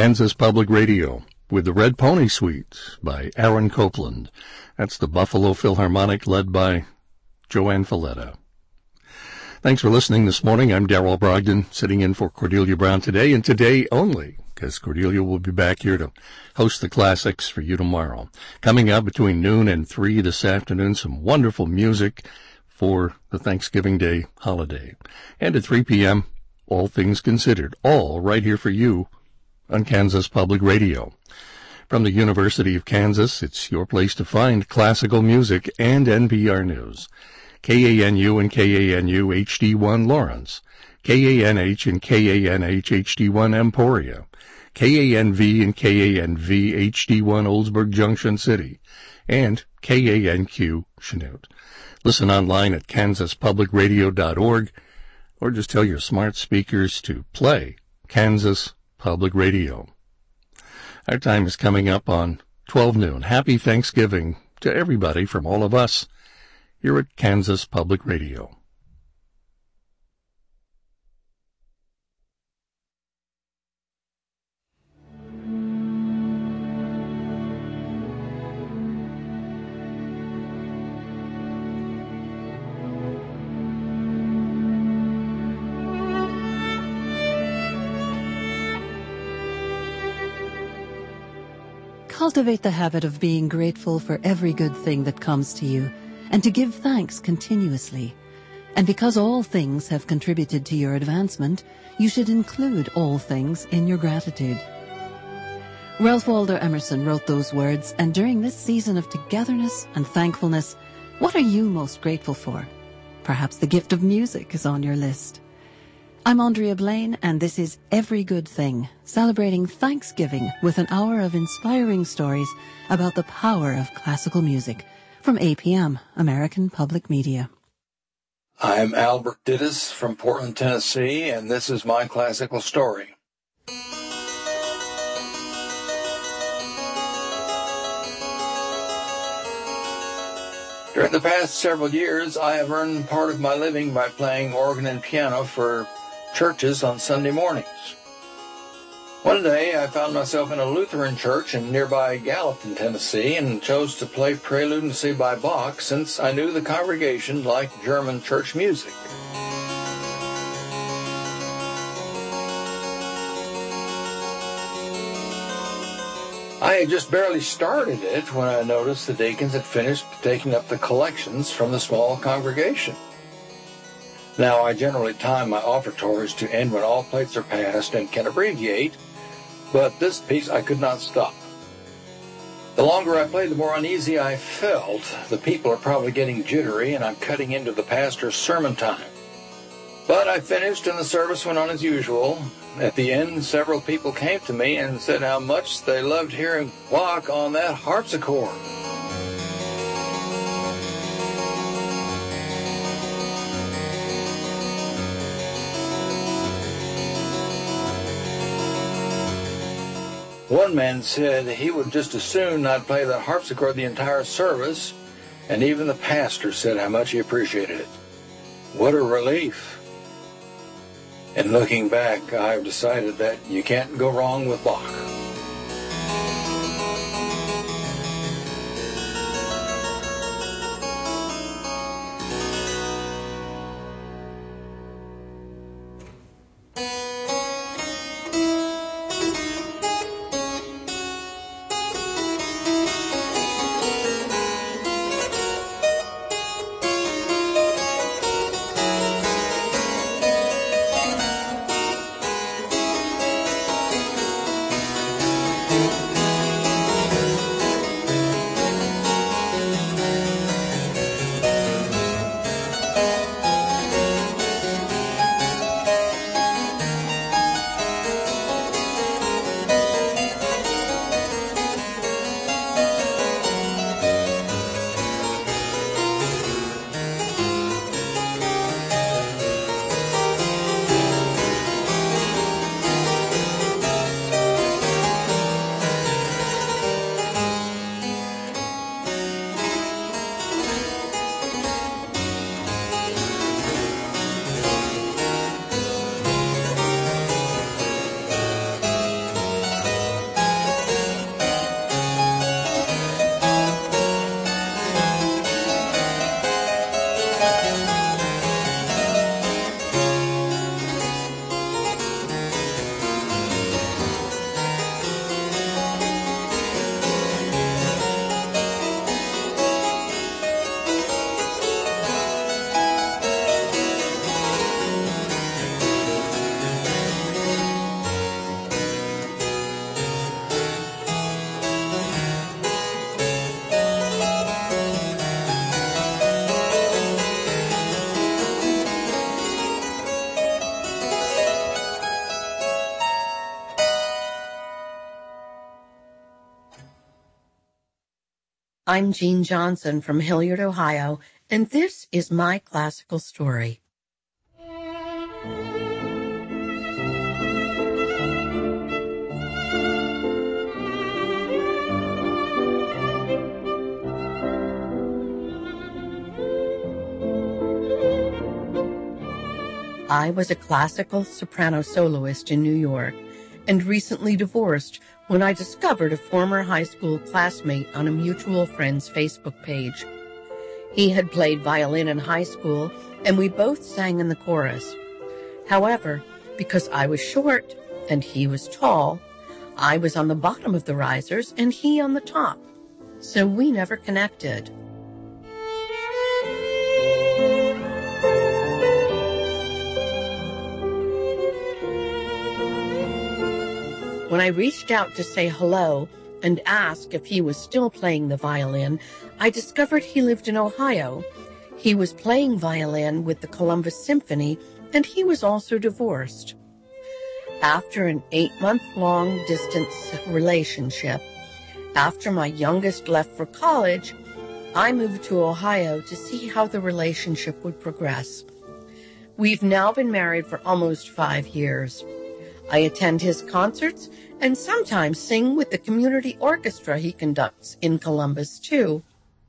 Kansas Public Radio with the Red Pony Suite by Aaron Copland. That's the Buffalo Philharmonic led by Joanne Falletta. Thanks for listening this morning. I'm Darrell Brogdon, sitting in for Cordelia Brown today, and today only, because Cordelia will be back here to host the classics for you tomorrow. Coming up between noon and 3 this afternoon, some wonderful music for the Thanksgiving Day holiday. And at 3 p.m., All Things Considered, all right here for you on Kansas Public Radio. From the University of Kansas, it's your place to find classical music and NPR News. KANU and KANU HD1 Lawrence, KANH and KANH HD1 Emporia, KANV and KANV HD1 Oldsburg Junction City, and KANQ Chanute. Listen online at kansaspublicradio.org, or just tell your smart speakers to play Kansas Public Radio. Our time is coming up on 12 noon. Happy Thanksgiving to everybody from all of us here at Kansas Public Radio. Cultivate the habit of being grateful for every good thing that comes to you, and to give thanks continuously. And because all things have contributed to your advancement, you should include all things in your gratitude. Ralph Waldo Emerson wrote those words, and during this season of togetherness and thankfulness, what are you most grateful for? Perhaps the gift of music is on your list. I'm Andrea Blaine, and this is Every Good Thing, celebrating Thanksgiving with an hour of inspiring stories about the power of classical music. From APM, American Public Media. I'm Albert Dittus from Portland, Tennessee, and this is my classical story. During the past several years, I have earned part of my living by playing organ and piano for churches on Sunday mornings. One day, I found myself in a Lutheran church in nearby Gallatin, Tennessee, and chose to play Prelude and See by Bach since I knew the congregation liked German church music. I had just barely started it when I noticed the deacons had finished taking up the collections from the small congregation. Now, I generally time my offertories to end when all plates are passed and can abbreviate, but this piece I could not stop. The longer I played, the more uneasy I felt. The people are probably getting jittery, and I'm cutting into the pastor's sermon time. But I finished, and the service went on as usual. At the end, several people came to me and said how much they loved hearing Bach on that harpsichord. One man said he would just as soon not play the harpsichord the entire service, and even the pastor said how much he appreciated it. What a relief. And looking back, I've decided that you can't go wrong with Bach. I'm Jean Johnson from Hilliard, Ohio, and this is my classical story. I was a classical soprano soloist in New York and recently divorced when I discovered a former high school classmate on a mutual friend's Facebook page. He had played violin in high school, and we both sang in the chorus. However, because I was short and he was tall, I was on the bottom of the risers and he on the top, so we never connected. When I reached out to say hello and ask if he was still playing the violin, I discovered he lived in Ohio. He was playing violin with the Columbus Symphony, and he was also divorced. After an 8-month-long distance relationship, after my youngest left for college, I moved to Ohio to see how the relationship would progress. We've now been married for almost 5 years. I attend his concerts and sometimes sing with the community orchestra he conducts in Columbus, too.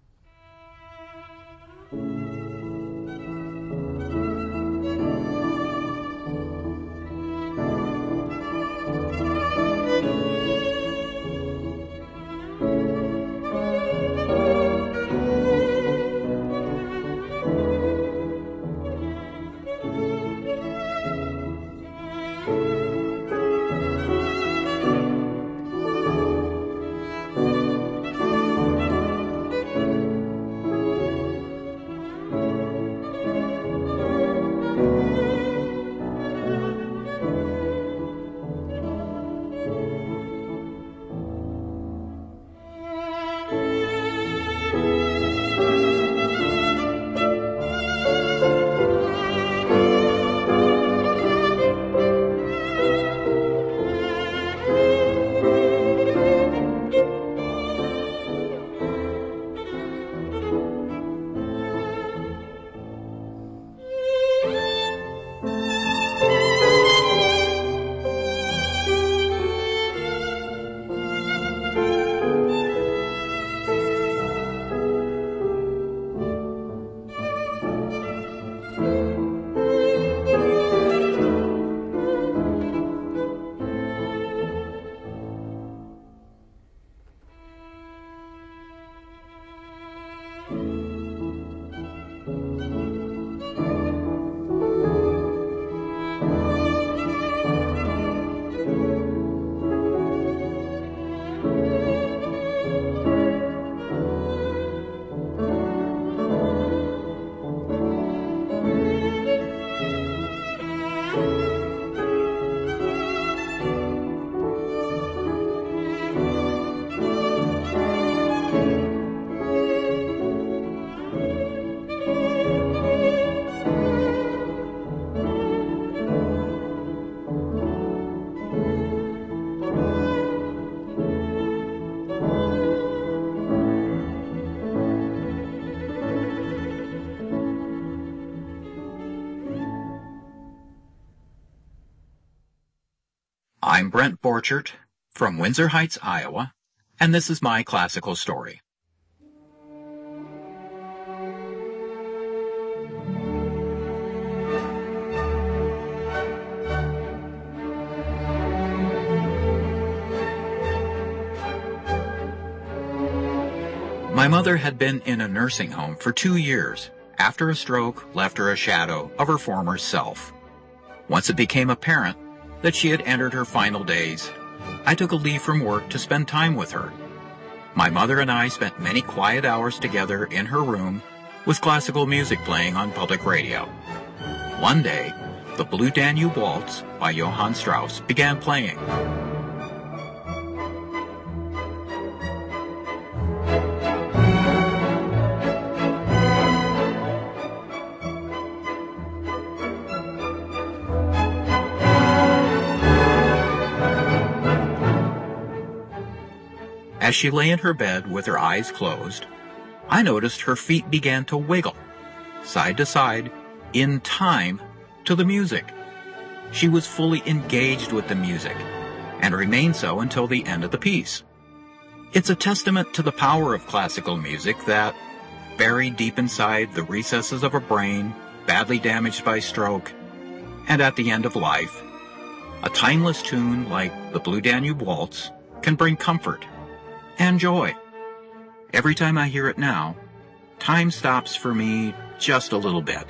I'm Brent Borchert from Windsor Heights, Iowa, and this is my classical story. My mother had been in a nursing home for 2 years after a stroke left her a shadow of her former self. Once it became apparent that she had entered her final days, I took a leave from work to spend time with her. My mother and I spent many quiet hours together in her room with classical music playing on public radio. One day, the Blue Danube Waltz by Johann Strauss began playing. As she lay in her bed with her eyes closed, I noticed her feet began to wiggle, side to side, in time to the music. She was fully engaged with the music, and remained so until the end of the piece. It's a testament to the power of classical music that, buried deep inside the recesses of a brain badly damaged by stroke, and at the end of life, a timeless tune like the Blue Danube Waltz can bring comfort and joy. Every time I hear it now, time stops for me just a little bit.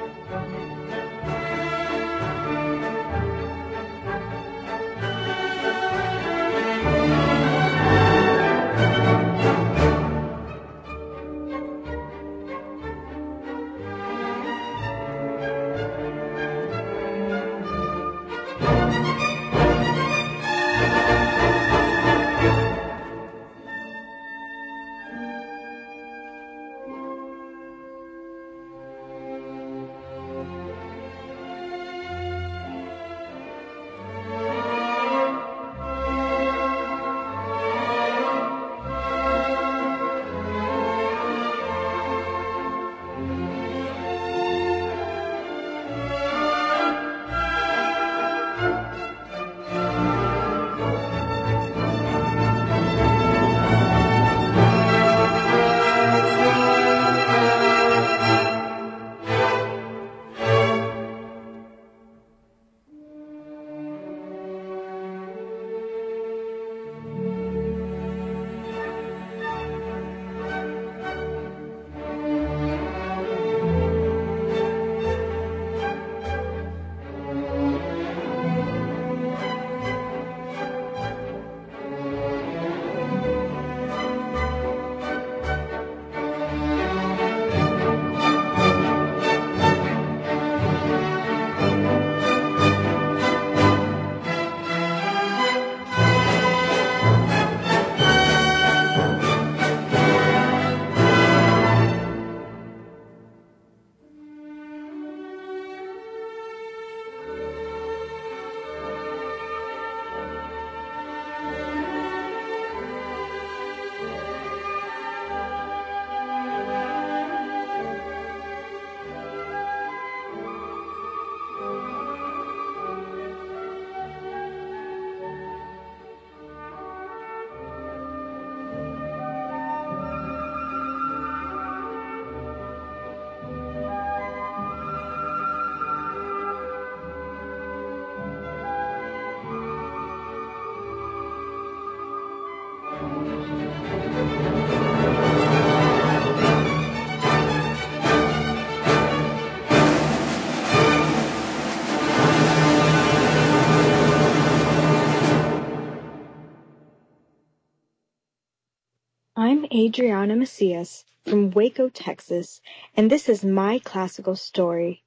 I'm Adriana Macias from Waco, Texas, and this is my classical story.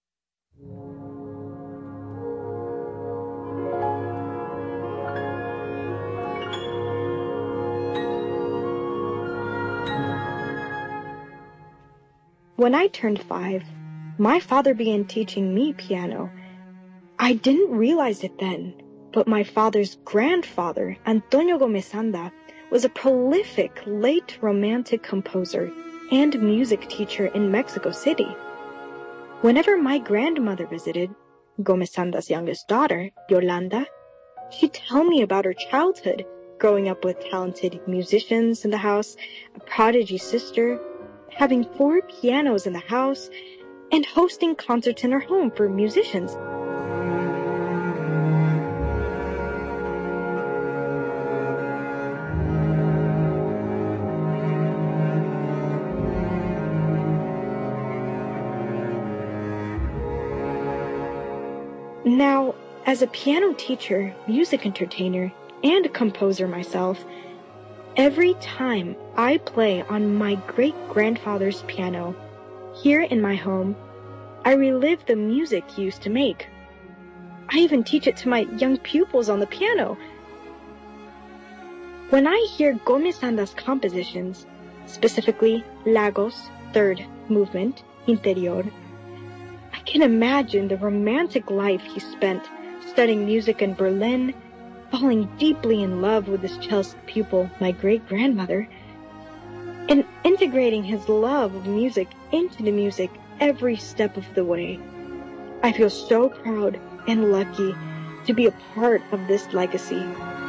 When I turned 5, my father began teaching me piano. I didn't realize it then, but my father's grandfather, Antonio Gomez-Anda, was a prolific late Romantic composer and music teacher in Mexico City. Whenever my grandmother visited, Gomez-Anda's youngest daughter, Yolanda, she'd tell me about her childhood, growing up with talented musicians in the house, a prodigy sister, having 4 pianos in the house, and hosting concerts in her home for musicians. Now, as a piano teacher, music entertainer, and a composer myself, every time I play on my great-grandfather's piano, here in my home, I relive the music he used to make. I even teach it to my young pupils on the piano. When I hear Gomez-Anda's compositions, specifically Lagos, 3rd movement, Interior, I can imagine the romantic life he spent studying music in Berlin, falling deeply in love with his Chelsea pupil, my great-grandmother, and integrating his love of music into the music every step of the way. I feel so proud and lucky to be a part of this legacy.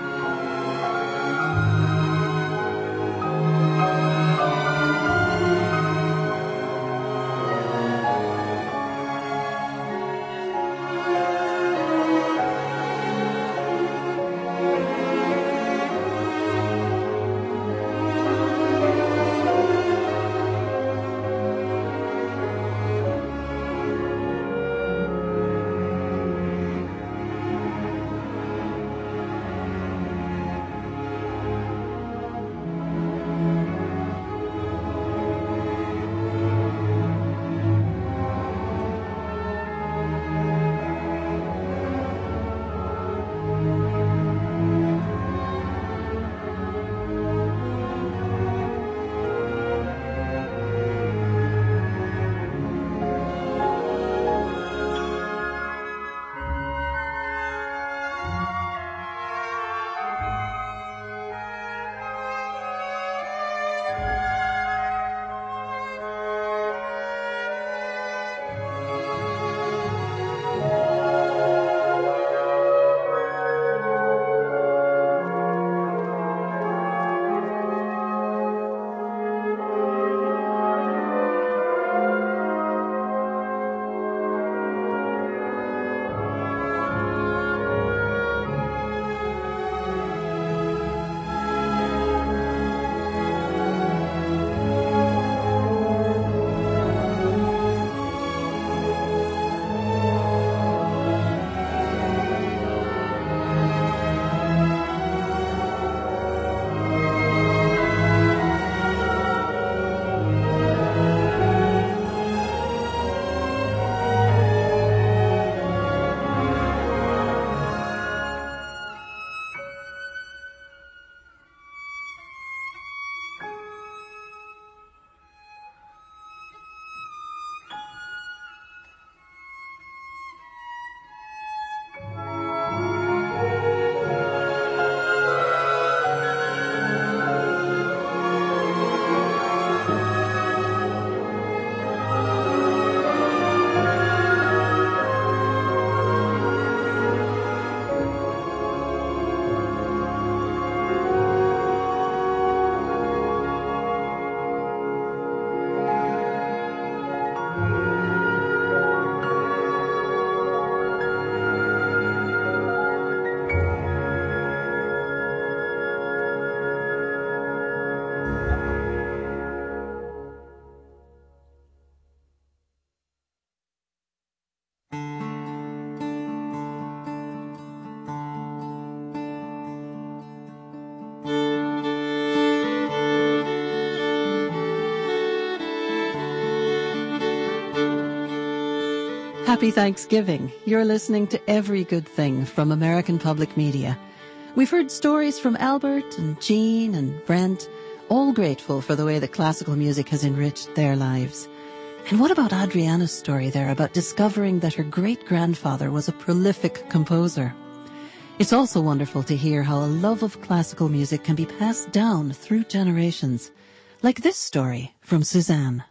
Happy Thanksgiving. You're listening to Every Good Thing from American Public Media. We've heard stories from Albert and Jean and Brent, all grateful for the way that classical music has enriched their lives. And what about Adriana's story there about discovering that her great-grandfather was a prolific composer? It's also wonderful to hear how a love of classical music can be passed down through generations, like this story from Suzanne.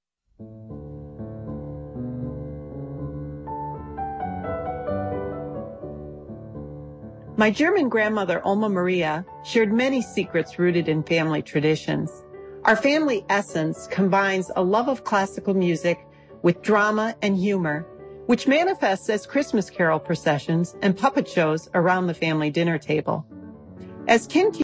My German grandmother, Oma Maria, shared many secrets rooted in family traditions. Our family essence combines a love of classical music with drama and humor, which manifests as Christmas carol processions and puppet shows around the family dinner table. As kin